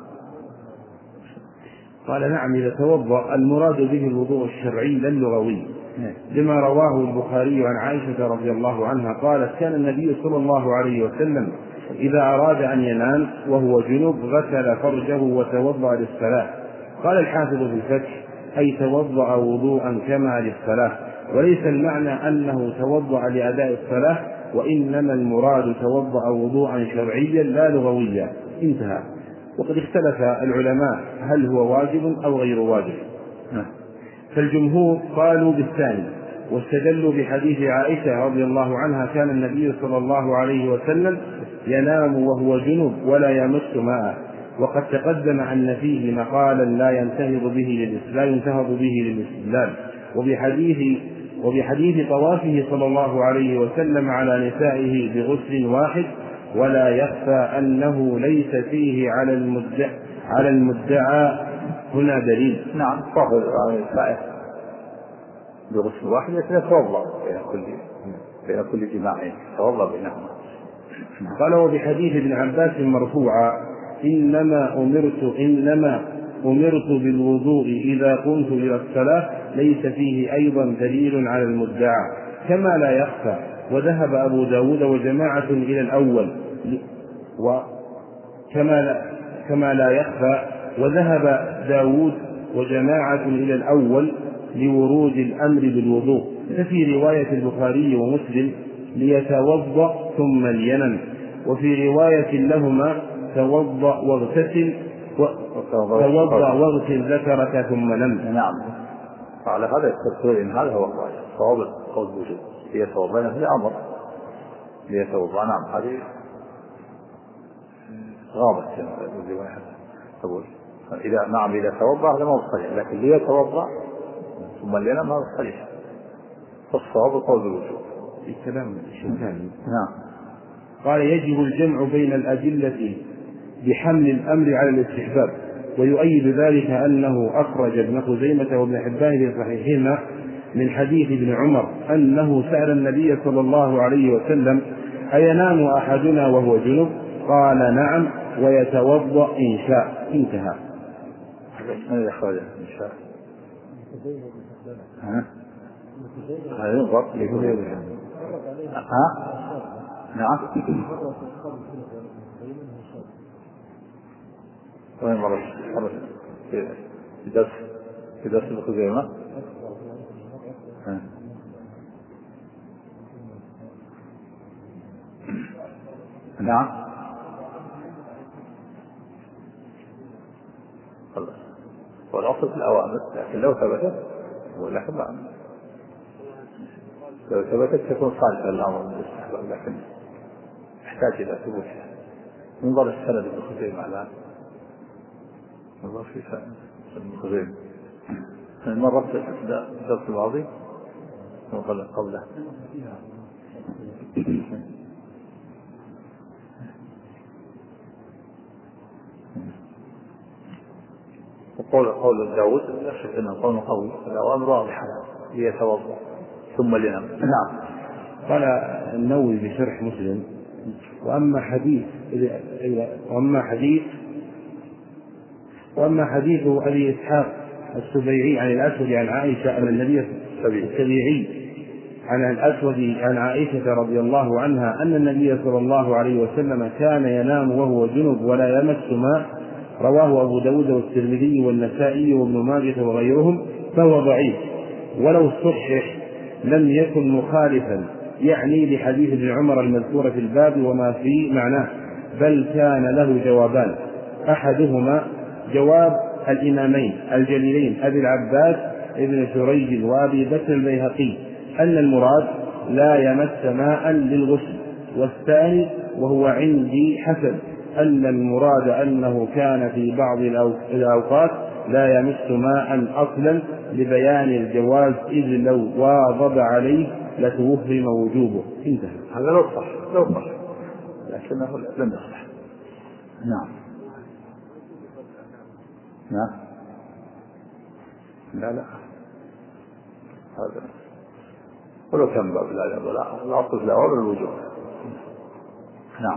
قال نعم إذا توضأ المراد به الوضوء الشرعي لا اللغوي، لما رواه البخاري عن عائشة رضي الله عنها قالت كان النبي صلى الله عليه وسلم إذا أراد أن ينام وهو جنب غسل فرجه وتوضأ للصلاة. قال الحافظ في الفتح أي توضأ وضوءا كما للصلاة، وليس المعنى أنه توضأ لأداء الصلاة، وإنما المراد توضأ وضوءا شرعيا لا لغويا. انتهى. وقد اختلف العلماء هل هو واجب أو غير واجب، فالجمهور قالوا بالثاني، واستدلوا بحديث عائشة رضي الله عنها كان النبي صلى الله عليه وسلم ينام وهو جنب ولا يمس ماء، وقد تقدم أن فيه مقالا لا ينتهض به لا ينتهض به للاستدلال، وبحديث وبحديث طوافه صلى الله عليه وسلم على نسائه بغسل واحد، ولا يخفى أنه ليس فيه على المدعى على المدعى هنا دليل. نعم طاف على نسائه بغسل واحد يتوضأ بين كل بين كل جماعين يتوضأ بينهما. قال وبحديث ابن عباس مرفوعا إنما أمرت إنما أمرت بالوضوء إذا قمت إلى الصلاة ليس فيه أيضا دليل على المدعى، كما لا يخفى. وذهب أبو داود وجماعة إلى الأول وكما لا, كما لا يخفى وذهب داود وجماعة إلى الأول لورود الأمر بالوضوء، ففي رواية البخاري ومسلم ليتوضأ ثم لينم، وفي رواية لهما توضأ واغتسل توضأ واغسل ذكرك ثم نم. نعم. على هذا التفسير إن هذا هو الراجح صواب قول الوجوب ليتوضأ في أمر ليتوضأ. نعم هذه غابت الرواية تقول إذا نعم إذا توضأ هذا ما هو صحيح، لكن ليتوضأ ثم لينم هذا صحيح، فالصواب قول الوجوب. الكلام الشيطاني. نعم. قال يجب الجمع بين الأدلة بحمل الأمر على الاستحباب، ويؤيد ذلك أنه أخرج ابن خزيمة وابن حبان في صحيحهما من حديث ابن عمر أنه سأل النبي صلى الله عليه وسلم أينام أحدنا وهو جنب؟ قال نعم ويتوضأ إن شاء. انتهى. من يخرج إن شاء؟ ها؟ هذا ينظر ها؟ نعم. وين مرة في درس في درس الخزيمة؟ نعم. والأصل في الأوامر، لكن لو ثبتت ولكن ما لو ثبتت تكون صالحة الأمر من الاستحباب، لكن يحتاج إلى ثبوتها. انظر السند ابن خزيمة الآن، انظر في سند ابن خزيمة. مرة في الدرس الماضي قبله. وقول قول داود لا شك أنه قول قوي، الأوامر واضحة ليتوضأ ثم لينام. نعم. قال النووي في شرح مسلم: وأما حديث وأما حديث وأما حديث أبي إسحاق السبيعي عن الأسود عن عائشة أن النبي السبيعي عن الأسود عن عائشة رضي الله عنها أن النبي صلى الله عليه وسلم كان ينام وهو جنب ولا يمس ماء، رواه أبو داود والترمذي والنسائي وابن ماجه وغيرهم، فهو ضعيف، ولو صحح لم يكن مخالفا يعني لحديث ابن عمر المذكور في الباب وما في معناه، بل كان له جوابان: أحدهما جواب الإمامين الجليلين أبي العباس ابن شريج وأبي بكر البيهقي أن المراد لا يمس ماء للغسل، والثاني وهو عندي حسن أن المراد أنه كان في بعض الأوقات لا يمس ماء أصلا لبيان الجواز، إذ لو واظب عليه لتوهم وجوبه. انتهى. هذا لو صح لو صح لكنه لم يصح. نعم. نعم. لا لا هذا ولو كان باب لا لا لا الأصل لا ولا الوجوب. نعم.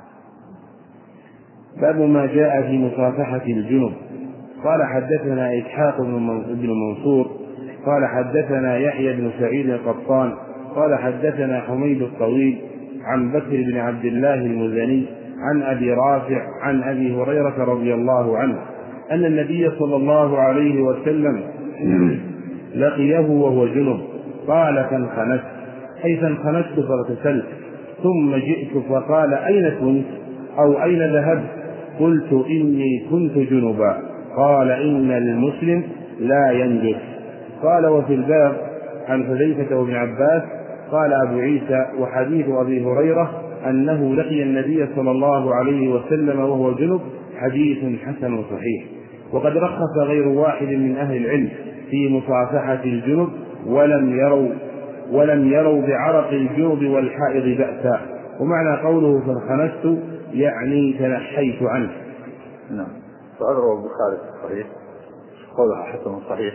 باب ما جاء في مصافحة الجنب. قال حدثنا إسحاق بن منصور قال حدثنا يحيى بن سعيد القطان قال حدثنا حميد الطويل عن بكر بن عبد الله المزني عن أبي رافع عن أبي هريرة رضي الله عنه أن النبي صلى الله عليه وسلم لقيه وهو جنب، قال: فانخنست، أي فانخنست فاغتسلت، ثم جئت فقال: أين كنت أو أين ذهبت؟ قلت: إني كنت جنبا. قال: إن المسلم لا ينجس. قال: وفي الباب عن حذيفة وابن عباس. قال أبو عيسى: وحديث أبي هريرة أنه لقي النبي صلى الله عليه وسلم وهو جنب حديث حسن صحيح. وقد رخص غير واحد من أهل العلم في مصافحة الجنب ولم يروا ولم يروا بعرق الجنب والحائض بأسا. ومعنى قوله فانخنست يعني تنحيت عنه. نعم. فأروى البخاري صحيح قولها حسن صحيح.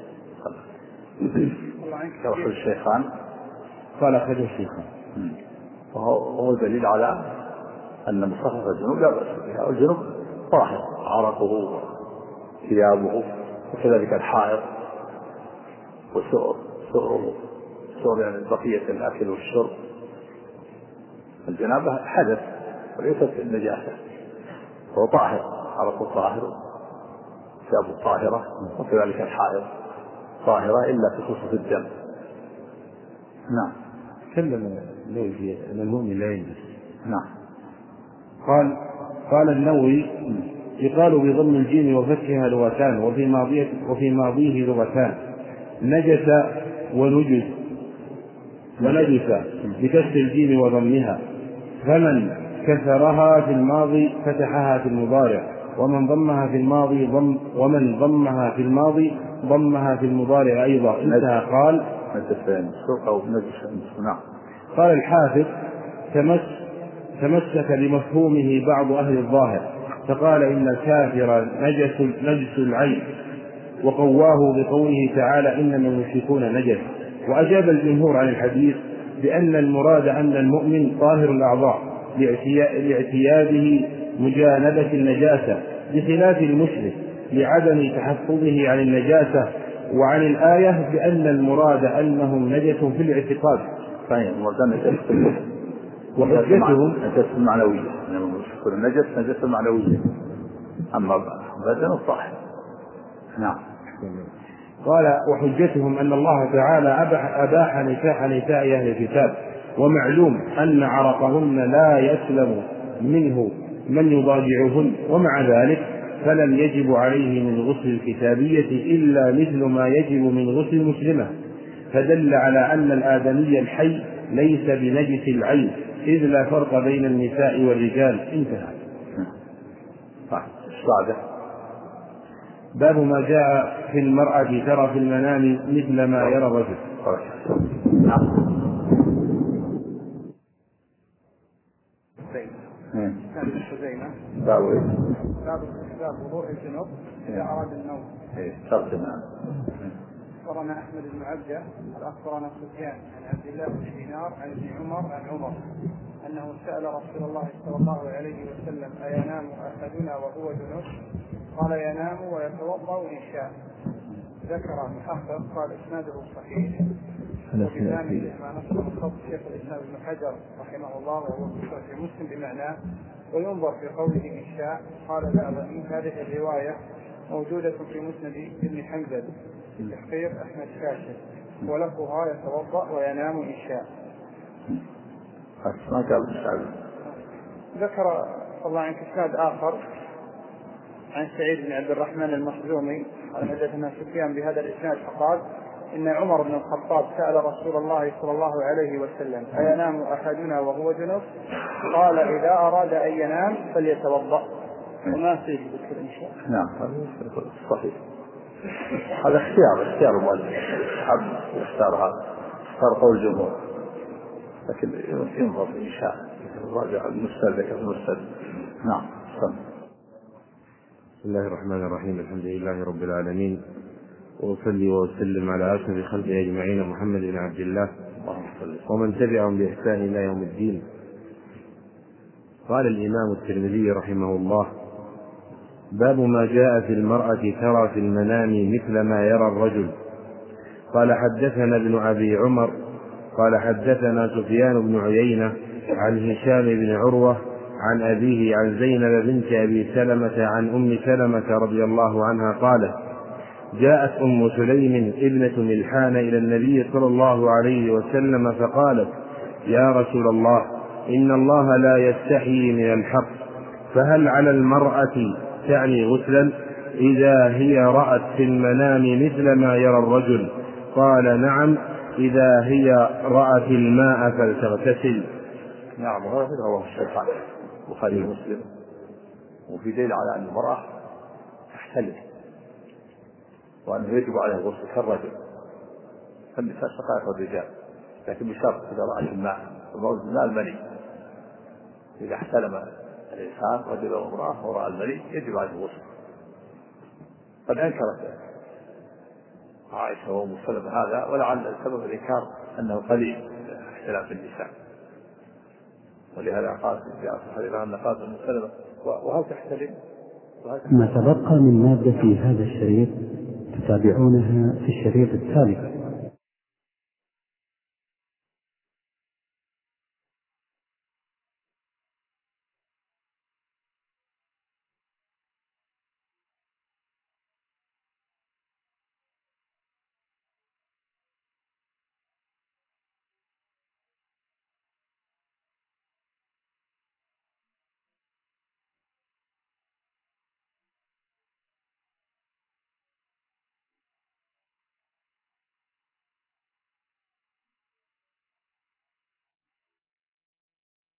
كوحد الشيخان قال أخرجه الشيخان، وهو دليل على أن مصافحة الجنوب لا بأس بها، والجنوب طاهر عرقه وثيابه وكذلك الحائض وسؤر سؤره سؤر يعني بقية الأكل والشرب. الجنابة حدث وليست النجاسة، هو طاهر، عرقه طاهر، ثيابه طاهرة، وكذلك الحائض طاهرة إلا في خصوص الدم. نعم. كلم النووي أن المؤمن لا ينجس. نعم. قال قال النووي: يقال بضم الجيم وفتحها لغتان، وفي ماضيه وفي ماضيه لغتان: نجس ونجس ونجس بكسر الجيم وضمها، فمن كسرها في الماضي فتحها في المضارع، ومن ضمها في الماضي ضم ومن ضمها في الماضي ضمها في المضارع أيضا. انتهى. قال: نعم. قال الحافظ: تمس تمسك بمفهومه بعض أهل الظاهر فقال: إن الكافر نجس نجس العين، وقواه بقوله تعالى: إنما المشركون نجس. وأجاب الجمهور عن الحديث بأن المراد أن المؤمن طاهر الأعضاء لاعتياده مجانبة النجاسة، بخلاف المشرك لعدم تحفظه عن النجاسة. وعن الآية بأن المراد أنهم نجس في الاعتقاد. وحجتهم نجس معنوية، النجس نجس معنوية، أما بدن الطاهر. نعم. قال: وحجتهم أن الله تعالى أباح, أباح نكاح نساء أهل الكتاب، ومعلوم أن عرقهن لا يسلم منه من يضاجعهن، ومع ذلك فلم يجب عليه من غسل الكتابية إلا مثل ما يجب من غسل المسلمة، فدل على أن الآدمي الحي ليس بنجس العين، إذ لا فرق بين النساء والرجال. انتهى. باب ما جاء في المرأة ترى في المنام مثل ما يرى الرجل. باب باب استحباب وضوء الجنوب إذا أراد النوم. ترجمة. أخبرنا أحمد بن عبده أخبرنا سفيان عن عبد الله بن دينار عن ابن عمر عن عمر أنه سأل رسول الله صلى الله عليه وسلم أينام أحدنا وهو جنوب؟ قال ينام ويتوضأ إن شاء. ذكر محقق قال إسناده صحيح وبذلك ما نصر خط شيخ الإسلام ابن حجر رحمه الله وهو في مسلم بمعناه وينظر في قوله إن شاء. قال الأعظمي هذه الرواية موجودة في مسند ابن حنبل في تحقيق أحمد شاشر ولفظها يتوضأ وينام إن شاء. ما قال ذكر الله عنك إسناد آخر عن سعيد بن عبد الرحمن المخزومي قال حدثنا سفيان بهذا الإسناد فقال إن عمر بن الخطاب سأل رسول الله صلى الله عليه وسلم أينام أحدنا وهو جنوب؟ قال إذا أراد أن ينام فليتوضأ. وما فيه ذكر إن شاء. نعم صحيح. هذا اختيار اختيار المؤلف حب يختار هذا اختار قول الجمهور لكن ينظر إن شاء الراجع المستدرك ذكر المستدرك. نعم. بسم الله الرحمن الرحيم. الحمد لله رب العالمين وأصلي وأسلم على أشرف خلقه أجمعين محمد بن عبد الله ومن تبعهم بإحسان إلى يوم الدين. قال الإمام الترمذي رحمه الله: باب ما جاء في المرأة ترى في المنام مثل ما يرى الرجل. قال حدثنا ابن أبي عمر قال حدثنا سفيان بن عيينة عن هشام بن عروة عن أبيه عن زينب بنت أبي سلمة عن أم سلمة رضي الله عنها قالت: جاءت أم سليم ابنة ملحان إلى النبي صلى الله عليه وسلم فقالت: يا رسول الله، إن الله لا يستحيي من الحق، فهل على المرأة تعني غسلا إذا هي رأت في المنام مثل ما يرى الرجل؟ قال: نعم، إذا هي رأت الماء فلتغتسل. نعم. وهذا هو الشيخان البخاري ومسلم وفي دليل على أن المرأة تحتلم وأنه يجب عليه الغسل كالرجل، فالنساء شقائق الرجال، لكن بشرط إذا رأت الماء الماء المني. إذا احتلم الإنسان رجل وامرأة ورأى المني يجب عليه الغسل. قد أنكرت عائشة وأم سلمة هذا، ولعل سبب الإنكار أنه قليل اختلاف النساء، ولهذا قال في الحديث أن قال أم سلمة: وهل تحتلم؟ ما تبقى من مادة في هذا الشريط تتابعونها في الشريط التالي.